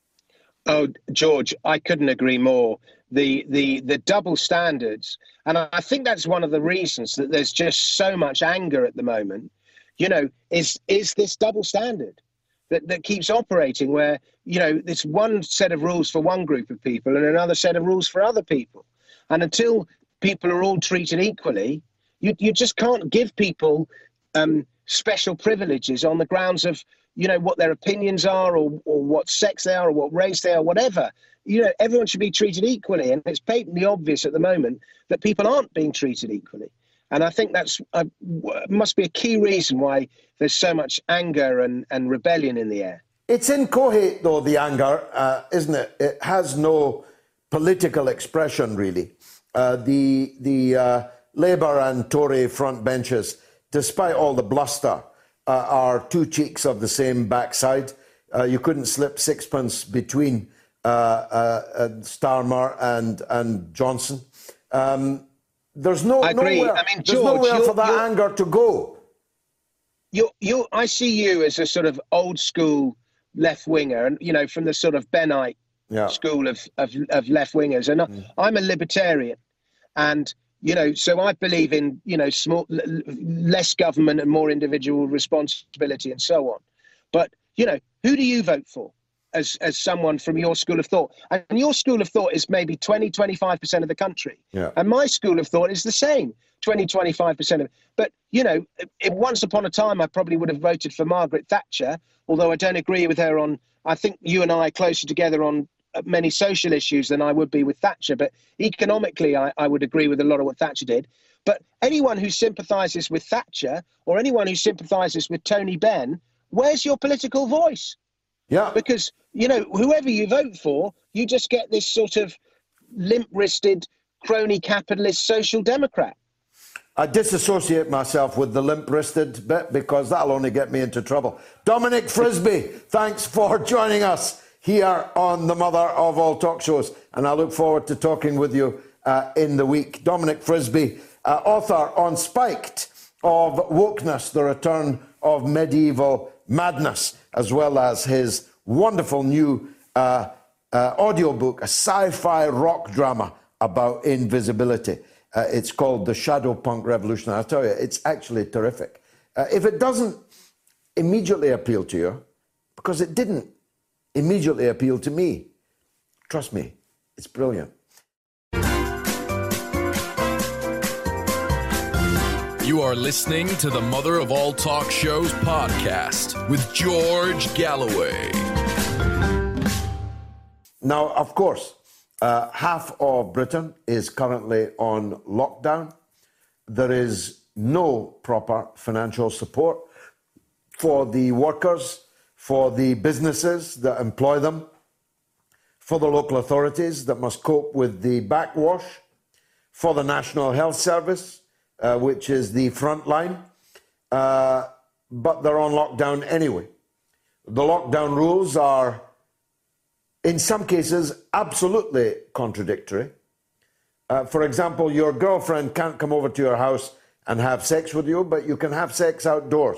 Oh, George, I couldn't agree more. The the the double standards, and I think that's one of the reasons that there's just so much anger at the moment. You know, is is this double standard that that keeps operating, where you know there's one set of rules for one group of people and another set of rules for other people, and until people are all treated equally, you you just can't give people um, special privileges on the grounds of, you know, what their opinions are, or, or what sex they are, or what race they are, whatever. You know, everyone should be treated equally. And it's patently obvious at the moment that people aren't being treated equally. And I think that's uh, must be a key reason why there's so much anger and, and rebellion in the air. It's inchoate, though, the anger, uh, isn't it? It has no political expression, really. Uh, the the uh, Labour and Tory front benches, despite all the bluster, uh, are two cheeks of the same backside. Uh, you couldn't slip sixpence between uh, uh, uh, Starmer and and Johnson. Um, there's no I agree. nowhere, I mean, there's George, nowhere for that you're, anger to go. You you I see you as a sort of old school left winger, and you know, from the sort of Bennite yeah. school of of, of left wingers, and mm. I'm a libertarian, and you know, so I believe in, you know, small, less government and more individual responsibility and so on. But, you know, who do you vote for as as someone from your school of thought? And your school of thought is maybe twenty, twenty-five percent of the country. Yeah. And my school of thought is the same, twenty, twenty-five percent of it. But, you know, it, once upon a time, I probably would have voted for Margaret Thatcher, although I don't agree with her on, I think you and I are closer together on many social issues than I would be with Thatcher, but economically I, I would agree with a lot of what Thatcher did. But anyone who sympathises with Thatcher or anyone who sympathises with Tony Benn, where's your political voice? Yeah. Because, you know, whoever you vote for, you just get this sort of limp-wristed, crony capitalist social democrat. I disassociate myself with the limp-wristed bit because that'll only get me into trouble. Dominic Frisby, thanks for joining us here on the Mother of All Talk Shows, and I look forward to talking with you uh, in the week. Dominic Frisby, uh, author on Spiked of Wokeness, the Return of Medieval Madness, as well as his wonderful new uh, uh, audiobook, a sci-fi rock drama about invisibility. Uh, it's called The Shadow Punk Revolution. I tell you, it's actually terrific. Uh, if it doesn't immediately appeal to you, because it didn't immediately appeal to me, trust me, it's brilliant. You are listening to the Mother of All Talk Shows podcast with George Galloway. Now, of course, uh, half of Britain is currently on lockdown. There is no proper financial support for the workers, for the businesses that employ them, for the local authorities that must cope with the backwash, for the National Health Service, uh, which is the front line, uh, but they're on lockdown anyway. The lockdown rules are, in some cases, absolutely contradictory. Uh, for example, your girlfriend can't come over to your house and have sex with you, but you can have sex outdoors.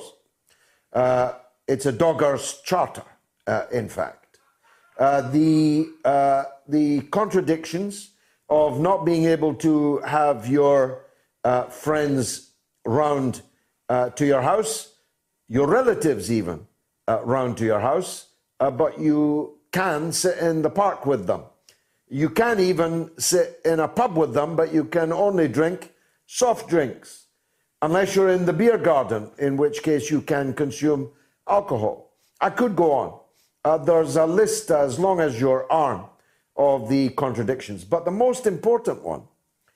Uh, it's a Doggers charter, uh, in fact. Uh, the, uh, the contradictions of not being able to have your uh, friends round uh, to your house, your relatives even uh, round to your house, uh, but you can sit in the park with them. You can even sit in a pub with them, but you can only drink soft drinks, unless you're in the beer garden, in which case you can consume alcohol. I could go on. Uh, there's a list as long as your arm of the contradictions. But the most important one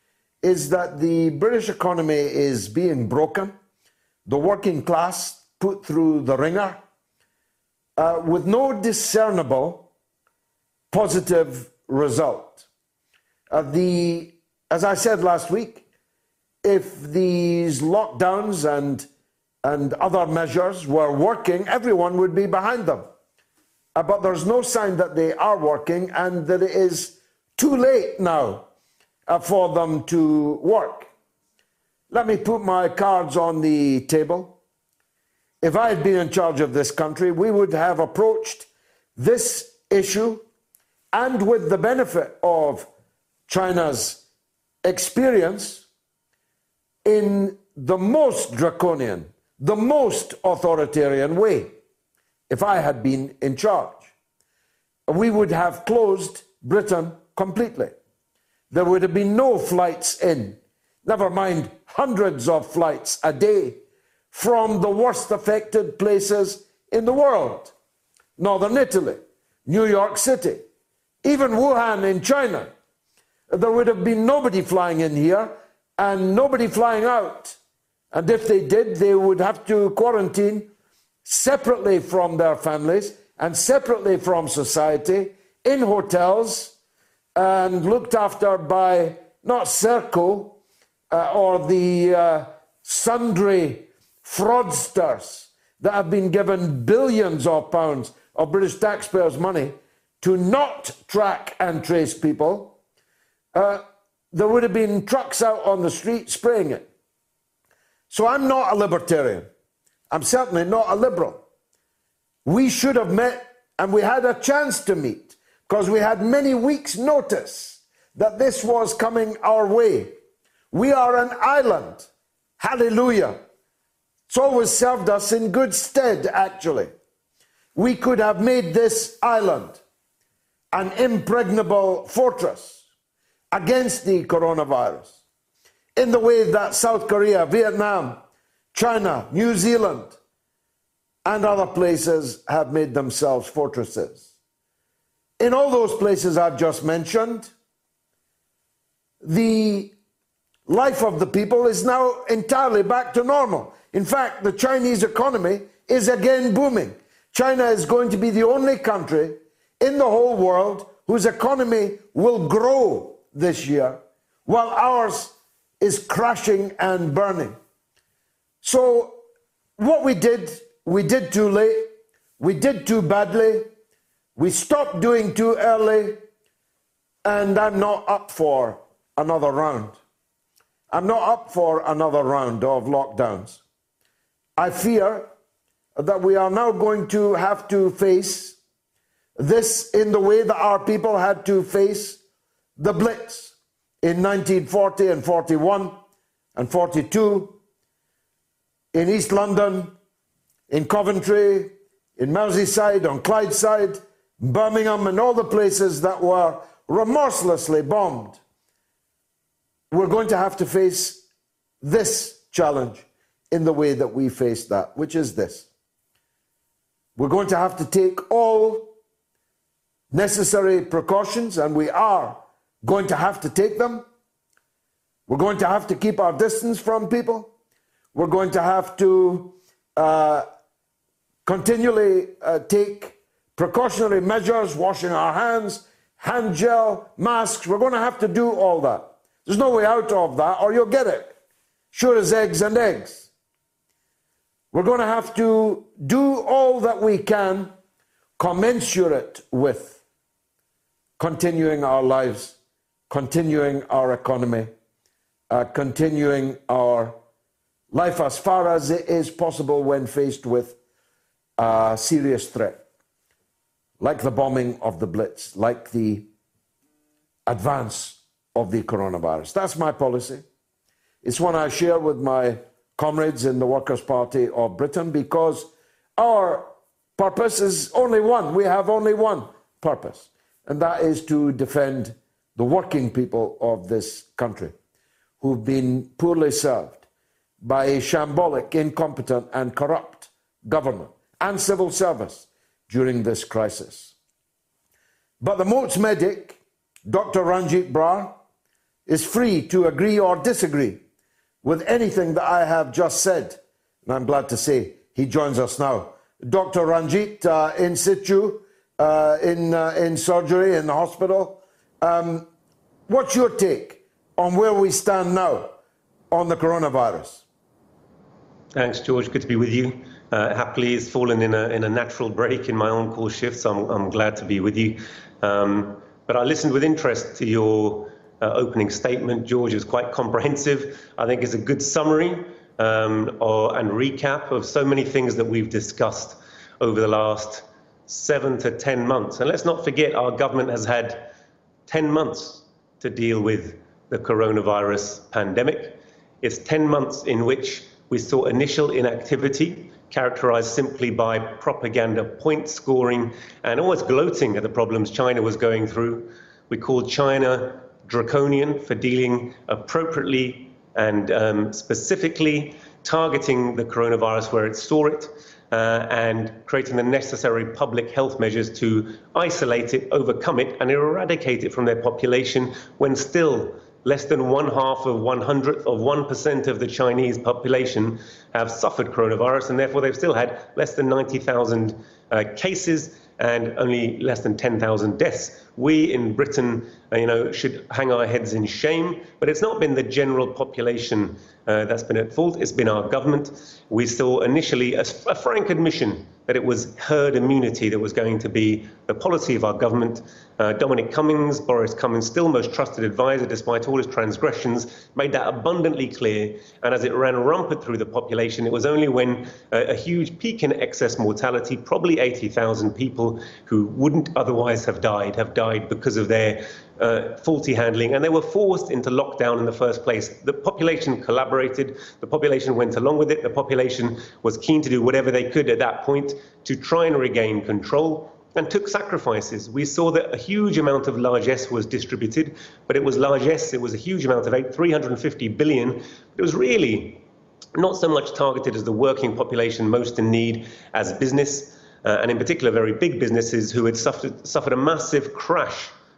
is that the British economy is being broken, the working class put through the ringer, uh, with no discernible positive result. Uh, the, as I said last week, if these lockdowns and, and other measures were working, everyone would be behind them. Uh, but there's no sign that they are working and that it is too late now uh, for them to work. Let me put my cards on the table. If I had been in charge of this country, we would have approached this issue, and with the benefit of China's experience, in the most draconian, the most authoritarian way, if I had been in charge. We would have closed Britain completely. There would have been no flights in, never mind hundreds of flights a day from the worst affected places in the world. Northern Italy, New York City, even Wuhan in China. There would have been nobody flying in here and nobody flying out. And if they did, they would have to quarantine separately from their families and separately from society in hotels and looked after by not Serco uh, or the uh, sundry fraudsters that have been given billions of pounds of British taxpayers' money to not track and trace people. Uh, there would have been trucks out on the street spraying it. So I'm not a libertarian. I'm certainly not a liberal. We should have met, and we had a chance to meet, because we had many weeks' notice that this was coming our way. We are an island. Hallelujah. It's always served us in good stead, actually. We could have made this island an impregnable fortress against the coronavirus, in the way that South Korea, Vietnam, China, New Zealand, and other places have made themselves fortresses. In all those places I've just mentioned, the life of the people is now entirely back to normal. In fact, the Chinese economy is again booming. China is going to be the only country in the whole world whose economy will grow this year, while ours is crashing and burning. So what we did, we did too late, we did too badly, we stopped doing too early, and I'm not up for another round. I'm not up for another round of lockdowns. I fear that we are now going to have to face this in the way that our people had to face the Blitz in nineteen forty and forty-one and forty-two, in East London, in Coventry, in Merseyside, on Clydeside, Birmingham, and all the places that were remorselessly bombed. We're going to have to face this challenge in the way that we faced that, which is this. We're going to have to take all necessary precautions, and we are going to have to take them. We're going to have to keep our distance from people. We're going to have to uh, continually uh, take precautionary measures, washing our hands, hand gel, masks. We're going to have to do all that. There's no way out of that, or you'll get it. Sure as eggs and eggs. We're going to have to do all that we can commensurate with continuing our lives, continuing our economy, uh, continuing our life as far as it is possible when faced with a serious threat, like the bombing of the Blitz, like the advance of the coronavirus. That's my policy. It's one I share with my comrades in the Workers' Party of Britain, because our purpose is only one. We have only one purpose, and that is to defend the working people of this country who've been poorly served by a shambolic, incompetent and corrupt government and civil service during this crisis. But the Moats medic, Doctor Ranjit Brar, is free to agree or disagree with anything that I have just said. And I'm glad to say he joins us now. Doctor Ranjit, uh, in situ, uh, in, uh, in surgery, in the hospital. Um, what's your take on where we stand now on the coronavirus? Thanks, George. Good to be with you. Uh, happily, it's fallen in a, in a natural break in my on-call shift, so I'm, I'm glad to be with you. Um, but I listened with interest to your uh, opening statement, George. It was quite comprehensive. I think it's a good summary um, or, and recap of so many things that we've discussed over the last seven to ten months. And let's not forget, our government has had ten months to deal with the coronavirus pandemic. It's ten months in which we saw initial inactivity, characterized simply by propaganda, point scoring, and almost gloating at the problems China was going through. We called China draconian for dealing appropriately and um, specifically targeting the coronavirus where it saw it, uh, and creating the necessary public health measures to isolate it, overcome it, and eradicate it from their population, when still less than one half of one hundredth of one percent of the Chinese population have suffered coronavirus, and therefore they've still had less than ninety thousand uh, cases and only less than ten thousand deaths. We in Britain, uh, you know, should hang our heads in shame, but it's not been the general population uh, that's been at fault. It's been our government. We saw initially a, a frank admission that it was herd immunity that was going to be the policy of our government. Uh, Dominic Cummings, Boris Cummings, still most trusted advisor despite all his transgressions, made that abundantly clear. And as it ran rampant through the population, it was only when uh, a huge peak in excess mortality, probably eighty thousand people who wouldn't otherwise have died, have died because of their uh, faulty handling, and they were forced into lockdown in the first place. The population collaborated, the population went along with it, the population was keen to do whatever they could at that point to try and regain control, and took sacrifices. We saw that a huge amount of largesse was distributed, but it was largesse, it was a huge amount of aid, three hundred fifty billion. It was really not so much targeted as the working population most in need, as business, uh, and in particular very big businesses who had suffered, suffered a massive crash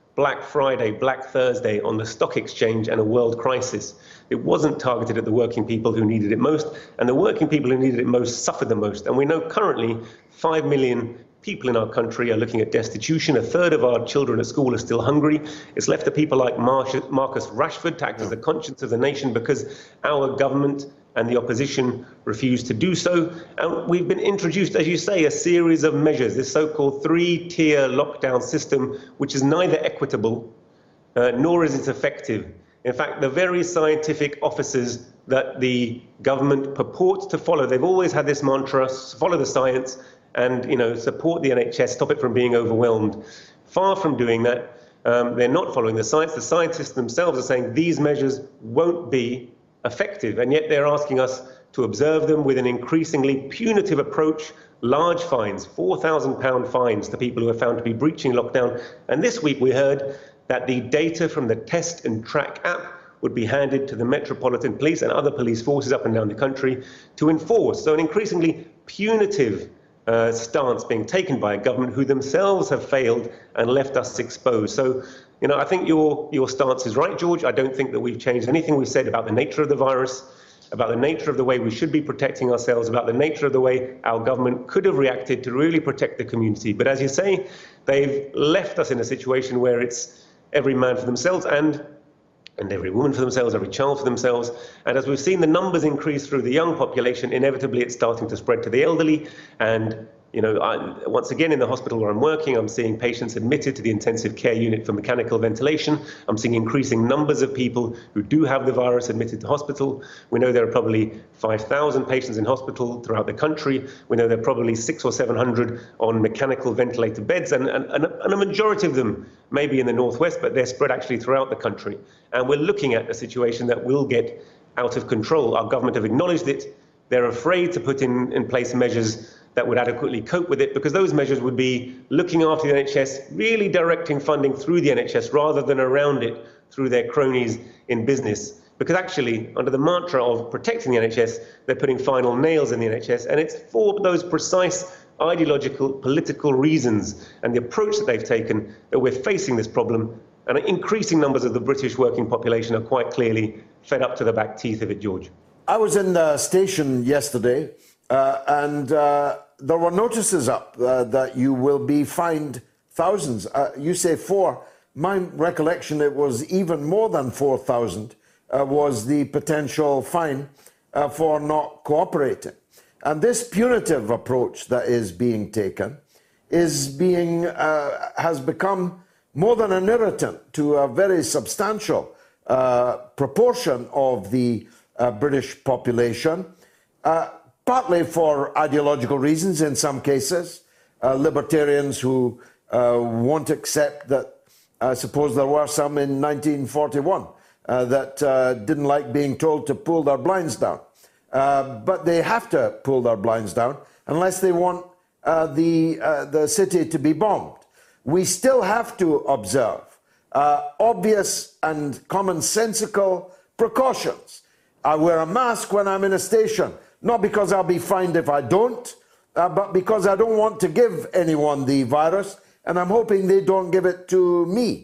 Black Friday, Black Thursday on the stock exchange and a world crisis. It wasn't targeted at the working people who needed it most, and the working people who needed it most suffered the most. And we know currently five million people in our country are looking at destitution. A third of our children at school are still hungry. It's left to people like Marcus Rashford to act as the conscience of the nation because our government and the opposition refused to do so. And we've been introduced, as you say, a series of measures, this so-called three-tier lockdown system, which is neither equitable uh, nor is it effective. In fact, the very scientific officers that the government purports to follow, they've always had this mantra, follow the science and, you know, support the N H S, stop it from being overwhelmed. Far from doing that, um, they're not following the science. The scientists themselves are saying these measures won't be effective, and yet they're asking us to observe them with an increasingly punitive approach, large fines, four thousand pound fines to people who are found to be breaching lockdown. And this week we heard that the data from the Test and Track app would be handed to the Metropolitan Police and other police forces up and down the country to enforce. So an increasingly punitive uh, stance being taken by a government who themselves have failed and left us exposed. So, you know, I think your your stance is right, George. I don't think that we've changed anything we've said about the nature of the virus, about the nature of the way we should be protecting ourselves, about the nature of the way our government could have reacted to really protect the community. But as you say, they've left us in a situation where it's every man for themselves and and every woman for themselves, every child for themselves. And as we've seen the numbers increase through the young population, inevitably it's starting to spread to the elderly. And You know, I, once again, in the hospital where I'm working, I'm seeing patients admitted to the intensive care unit for mechanical ventilation. I'm seeing increasing numbers of people who do have the virus admitted to hospital. We know there are probably five thousand patients in hospital throughout the country. We know there are probably six or seven hundred on mechanical ventilator beds, and, and, and a majority of them may be in the Northwest, but they're spread actually throughout the country. And we're looking at a situation that will get out of control. Our government have acknowledged it. They're afraid to put in, in place measures that would adequately cope with it, because those measures would be looking after the N H S, really directing funding through the N H S rather than around it through their cronies in business. Because actually, under the mantra of protecting the N H S, they're putting final nails in the N H S, and it's for those precise ideological, political reasons and the approach that they've taken that we're facing this problem, and increasing numbers of the British working population are quite clearly fed up to the back teeth of it, George. I was in the station yesterday, uh, and uh, there were notices up uh, that you will be fined thousands. Uh, you say four. My recollection, it was even more than four thousand uh, was the potential fine uh, for not cooperating. And this punitive approach that is being taken is being uh, has become more than an irritant to a very substantial uh, proportion of the uh, British population, uh, partly for ideological reasons in some cases, uh, libertarians who uh, won't accept that. I suppose there were some in nineteen forty-one uh, that uh, didn't like being told to pull their blinds down. Uh, but they have to pull their blinds down unless they want uh, the, uh, the city to be bombed. We still have to observe uh, obvious and commonsensical precautions. I wear a mask when I'm in a station, not because I'll be fined if I don't, uh, but because I don't want to give anyone the virus, and I'm hoping they don't give it to me.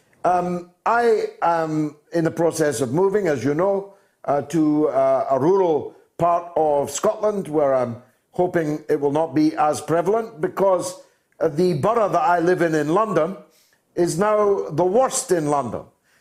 Um, I am in the process of moving, as you know, uh, to uh, a rural part of Scotland where I'm hoping it will not be as prevalent, because uh, the borough that I live in in London is now the worst in London.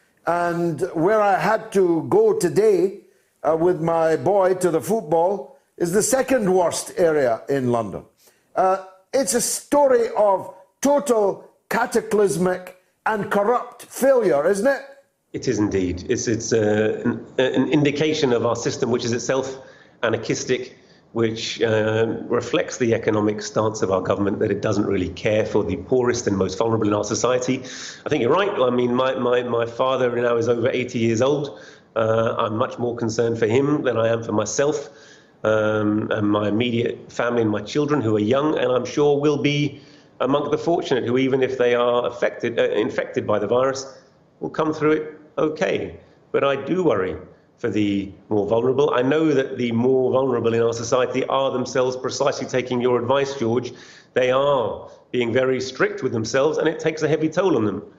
And where I had to go today uh, with my boy to the football is the second worst area in London. Uh, it's a story of total cataclysmic and corrupt failure, isn't it? It is indeed. It's, it's uh, an, an indication of our system, which is itself anarchistic, which uh, reflects the economic stance of our government, that it doesn't really care for the poorest and most vulnerable in our society. I think you're right. I mean, my, my, my father now is over eighty years old. Uh, I'm much more concerned for him than I am for myself, um, and my immediate family and my children, who are young, and I'm sure will be among the fortunate who, even if they are affected, uh, infected by the virus, will come through it okay. But I do worry for the more vulnerable. I know that the more vulnerable in our society are themselves precisely taking your advice, George. They are being very strict with themselves, and it takes a heavy toll on them.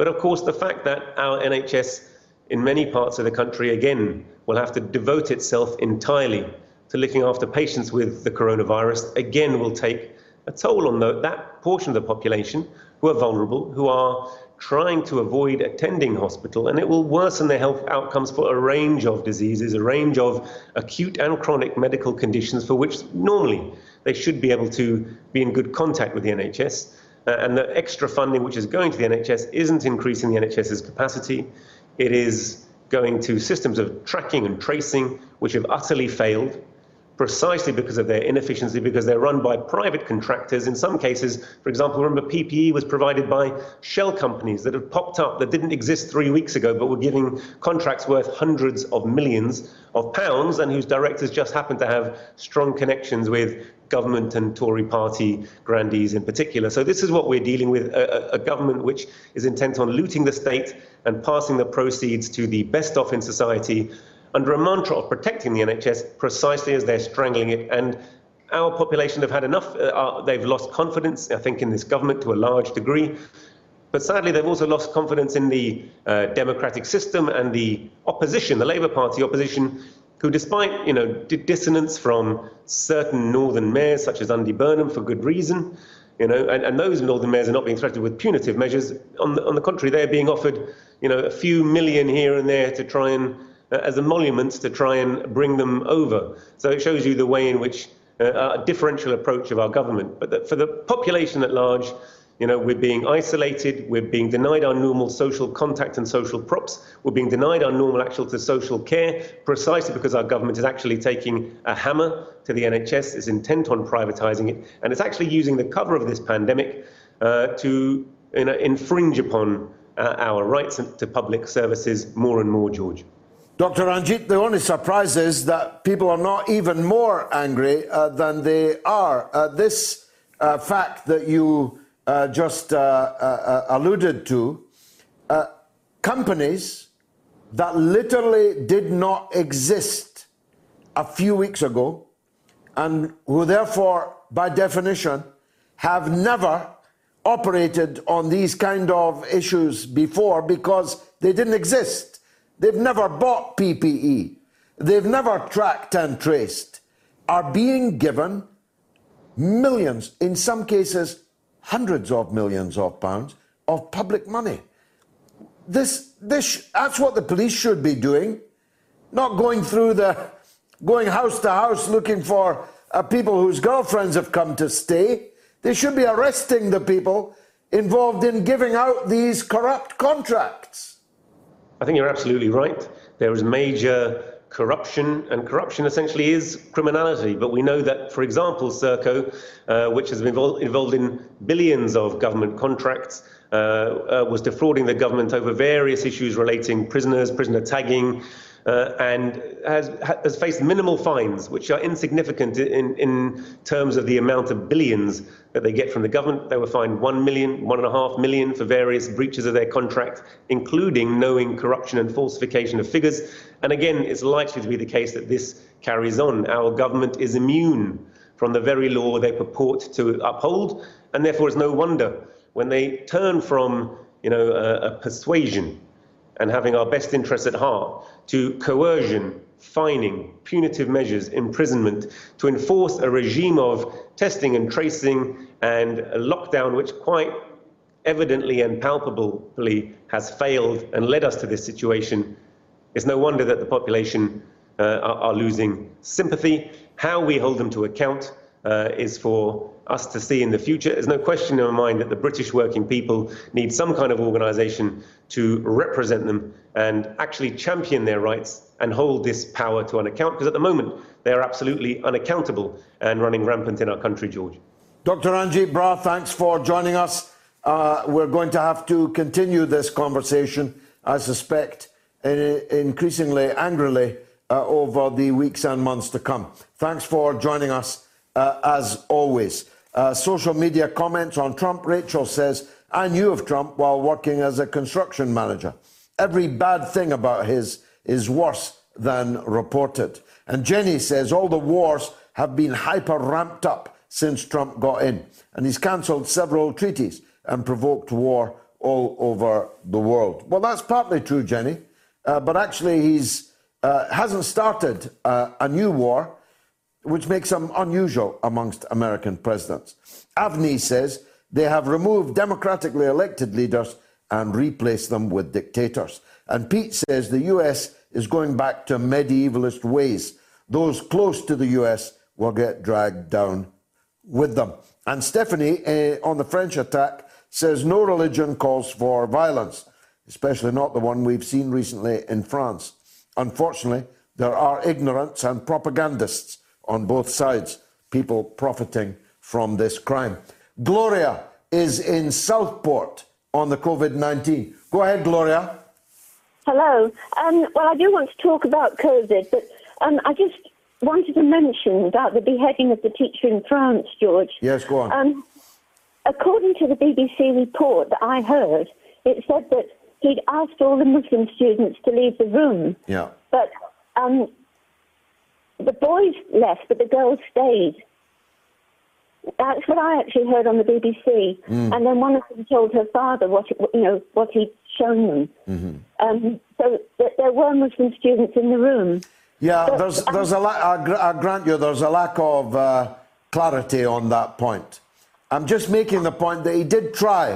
But of course, the fact that our N H S in many parts of the country, again, will have to devote itself entirely to looking after patients with the coronavirus, again, will take a toll on the, that portion of the population who are vulnerable, who are trying to avoid attending hospital, and it will worsen their health outcomes for a range of diseases, a range of acute and chronic medical conditions for which normally they should be able to be in good contact with the N H S. Uh, and the extra funding which is going to the N H S isn't increasing the N H S's capacity. It is going to systems of tracking and tracing which have utterly failed, precisely because of their inefficiency, because they're run by private contractors. In some cases, for example, remember P P E was provided by shell companies that have popped up that didn't exist three weeks ago, but were giving contracts worth hundreds of millions of pounds and whose directors just happen to have strong connections with government and Tory party grandees in particular. So this is what we're dealing with, a, a government which is intent on looting the state and passing the proceeds to the best off in society under a mantra of protecting the N H S precisely as they're strangling it. And our population have had enough. Uh, they've lost confidence, I think, in this government to a large degree. But sadly, they've also lost confidence in the uh, democratic system and the opposition, the Labour Party opposition, who, despite, you know, dissonance from certain northern mayors, such as Andy Burnham, for good reason, you know, and, and those northern mayors are not being threatened with punitive measures. On the, on the contrary, they're being offered, you know, a few million here and there to try and as emoluments to try and bring them over. So it shows you the way in which uh, a differential approach of our government. But the, for the population at large, you know, we're being isolated, we're being denied our normal social contact and social props, we're being denied our normal actual to social care, precisely because our government is actually taking a hammer to the N H S, is intent on privatising it, and it's actually using the cover of this pandemic uh, to you know, infringe upon uh, our rights to public services more and more, George. Doctor Ranjit, the only surprise is that people are not even more angry uh, than they are. Uh, this uh, fact that you uh, just uh, uh, alluded to, uh, companies that literally did not exist a few weeks ago and who therefore, by definition, have never operated on these kind of issues before because they didn't exist. They've never bought P P E. They've never tracked and traced, are being given millions, in some cases hundreds of millions of pounds of public money. This, this, that's what the police should be doing, not going through the, going house to house looking for uh, people whose girlfriends have come to stay. They should be arresting the people involved in giving out these corrupt contracts. I think you're absolutely right. There is major corruption, and corruption essentially is criminality. But we know that, for example, Serco, uh, which has been involved, involved in billions of government contracts, uh, uh, was defrauding the government over various issues relating prisoners, prisoner tagging, uh, and has, has faced minimal fines, which are insignificant in, in terms of the amount of billions that they get from the government. They were fined one million, one and a half million for various breaches of their contract, including knowing corruption and falsification of figures. And again, it's likely to be the case that this carries on. Our government is immune from the very law they purport to uphold, and therefore it's no wonder when they turn from, you know, a, a persuasion and having our best interests at heart to coercion, fining, punitive measures, imprisonment, to enforce a regime of testing and tracing and a lockdown which quite evidently and palpably has failed and led us to this situation. It's no wonder that the population uh, are, are losing sympathy. How we hold them to account uh, is for us to see in the future. There's no question in my mind that the British working people need some kind of organisation to represent them and actually champion their rights and hold this power to an account, because at the moment they are absolutely unaccountable and running rampant in our country, George. Doctor Ranjit Brar, thanks for joining us. Uh, we're going to have to continue this conversation, I suspect, in, increasingly angrily uh, over the weeks and months to come. Thanks for joining us, uh, as always. Uh, social media comments on Trump. Rachel says, I knew of Trump while working as a construction manager. Every bad thing about his is worse than reported. And Jenny says, all the wars have been hyper ramped up since Trump got in, and he's cancelled several treaties and provoked war all over the world. Well, that's partly true, Jenny, uh, but actually he's uh, hasn't started uh, a new war, which makes him unusual amongst American presidents. Avni says they have removed democratically elected leaders and replaced them with dictators. And Pete says the U S is going back to medievalist ways. Those close to the U S will get dragged down with them. And Stephanie, uh, on the French attack, says no religion calls for violence, especially not the one we've seen recently in France. Unfortunately, there are ignorants and propagandists on both sides, people profiting from this crime. Gloria is in Southport on the COVID nineteen. Go ahead, Gloria. Hello. Um, well, I do want to talk about COVID, but um, I just wanted to mention about the beheading of the teacher in France, George. Yes, go on. Um, according to the B B C report that I heard, it said that he'd asked all the Muslim students to leave the room. Yeah. But um, the boys left, but the girls stayed. That's what I actually heard on the B B C. Mm. And then one of them told her father what you know what he'd shown them. Mm-hmm. Um, so th- there were Muslim students in the room. Yeah, but, there's um, there's a la- I, gr- I grant you there's a lack of uh, clarity on that point. I'm just making the point that he did try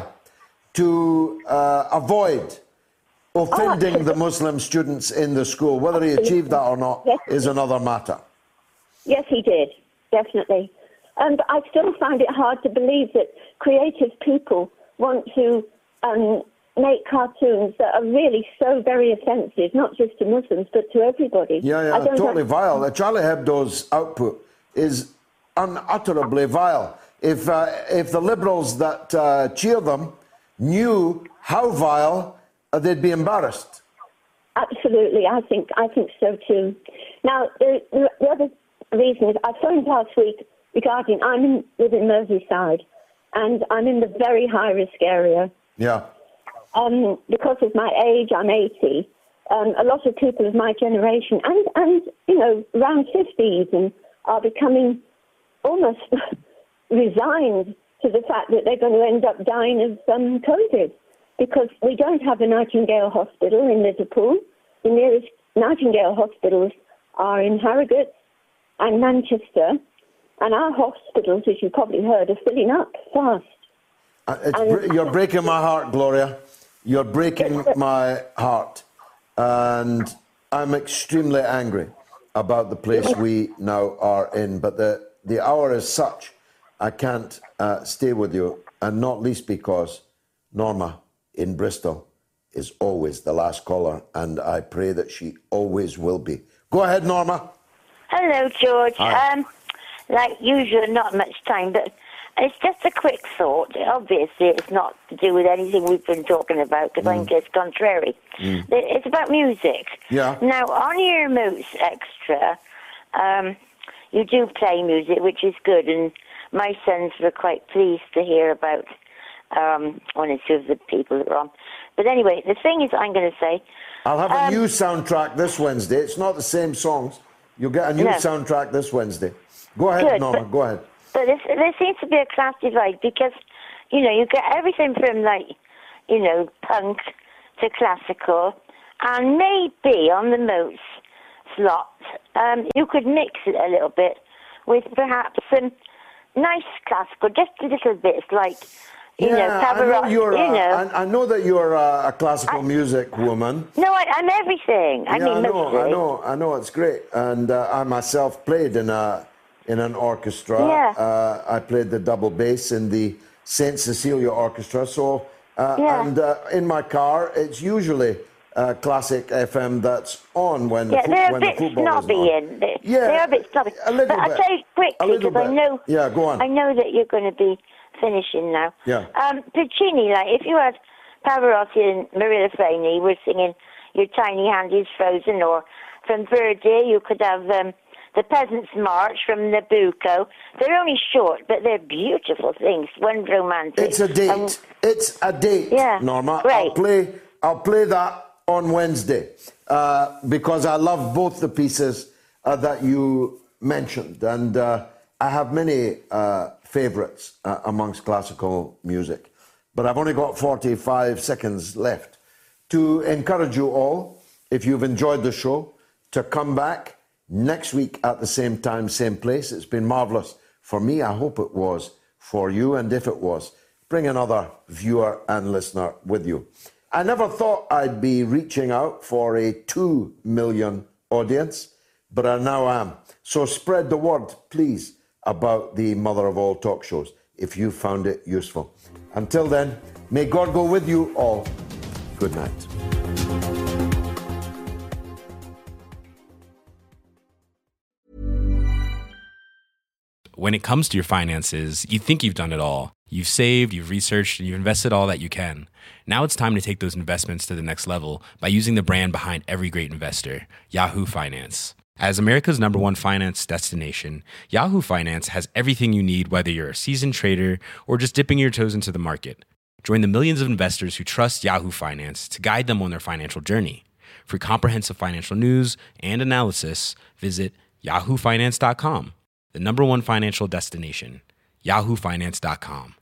to uh, avoid offending oh, the Muslim students in the school. Whether he achieved that or not yes. is another matter. Yes, he did, definitely. And I still find it hard to believe that creative people want to um, make cartoons that are really so very offensive, not just to Muslims, but to everybody. Yeah, yeah, totally have... vile. Uh, Charlie Hebdo's output is unutterably vile. If, uh, if the liberals that uh, cheer them knew how vile, uh, they'd be embarrassed. Absolutely, I think I think so too. Now, the, the other reason is I phoned last week regarding, I'm in, live in Merseyside, and I'm in the very high-risk area. Yeah. Um, because of my age, I'm eighty. Um, a lot of people of my generation, and, and you know, around fifty even, are becoming almost resigned to the fact that they're going to end up dying of um, COVID, because we don't have a Nightingale Hospital in Liverpool. The nearest Nightingale hospitals are in Harrogate and Manchester, and our hospitals, as you probably heard, are filling up fast. Uh, it's and, you're breaking my heart, Gloria. You're breaking my heart. And I'm extremely angry about the place we now are in. But the, the hour is such, I can't uh, stay with you, and not least because Norma in Bristol is always the last caller, and I pray that she always will be. Go ahead, Norma. Hello, George. Hi. Um, like usual, not much time, but it's just a quick thought. Obviously, it's not to do with anything we've been talking about, because mm. I think it's contrary. Mm. It's about music. Yeah. Now, on your Moots Extra, um, you do play music, which is good, and my sons were quite pleased to hear about um, one or two of the people that are on. But anyway, the thing is, I'm going to say... I'll have a um, new soundtrack this Wednesday. It's not the same songs. You'll get a new no. soundtrack this Wednesday. Go ahead, Good, Norma, but, go ahead. But there, there seems to be a class divide because, you know, you get everything from, like, you know, punk to classical, and maybe on the Moots slot, um, you could mix it a little bit with perhaps some nice classical, just a little bit, like, you yeah, know, Pavarotti, I know you're, you uh, know. I, I know that you're a, a classical I, music woman. No, I, I'm everything. I yeah, mean, I know, mostly. I know, I know, it's great. And uh, I myself played in a in an orchestra. Yeah. Uh, I played the double bass in the Saint Cecilia Orchestra. So, uh, yeah. and uh, in my car, it's usually uh, classic F M that's on when, yeah, the, they're when a the bit football snobby is on. in. They're, yeah, they're a bit snobby. A little but bit. I'll tell you quickly, because I know, yeah, go on. I know that you're going to be finishing now. Yeah. Um, Puccini, like, if you had Pavarotti and Marilla Faini were singing Your Tiny Hand is Frozen, or from Verdi, you could have um, The Peasant's March from Nabucco. They're only short, but they're beautiful things. One romantic. It's a date. Um, it's a date, yeah, Norma. great. I'll play, I'll play that on Wednesday uh, because I love both the pieces uh, that you mentioned. And uh, I have many uh, favourites uh, amongst classical music. but I've only got forty-five seconds left to encourage you all, if you've enjoyed the show, to come back next week at the same time, same place. It's been marvellous for me. I hope it was for you. And if it was, bring another viewer and listener with you. I never thought I'd be reaching out for a two million audience, but I now am. So spread the word, please, about the mother of all talk shows, if you found it useful. Until then, may God go with you all. Good night. When it comes to your finances, you think you've done it all. You've saved, you've researched, and you've invested all that you can. Now it's time to take those investments to the next level by using the brand behind every great investor, Yahoo Finance. As America's number one finance destination, Yahoo Finance has everything you need, whether you're a seasoned trader or just dipping your toes into the market. Join the millions of investors who trust Yahoo Finance to guide them on their financial journey. For comprehensive financial news and analysis, visit yahoo finance dot com, the number one financial destination, yahoo finance dot com.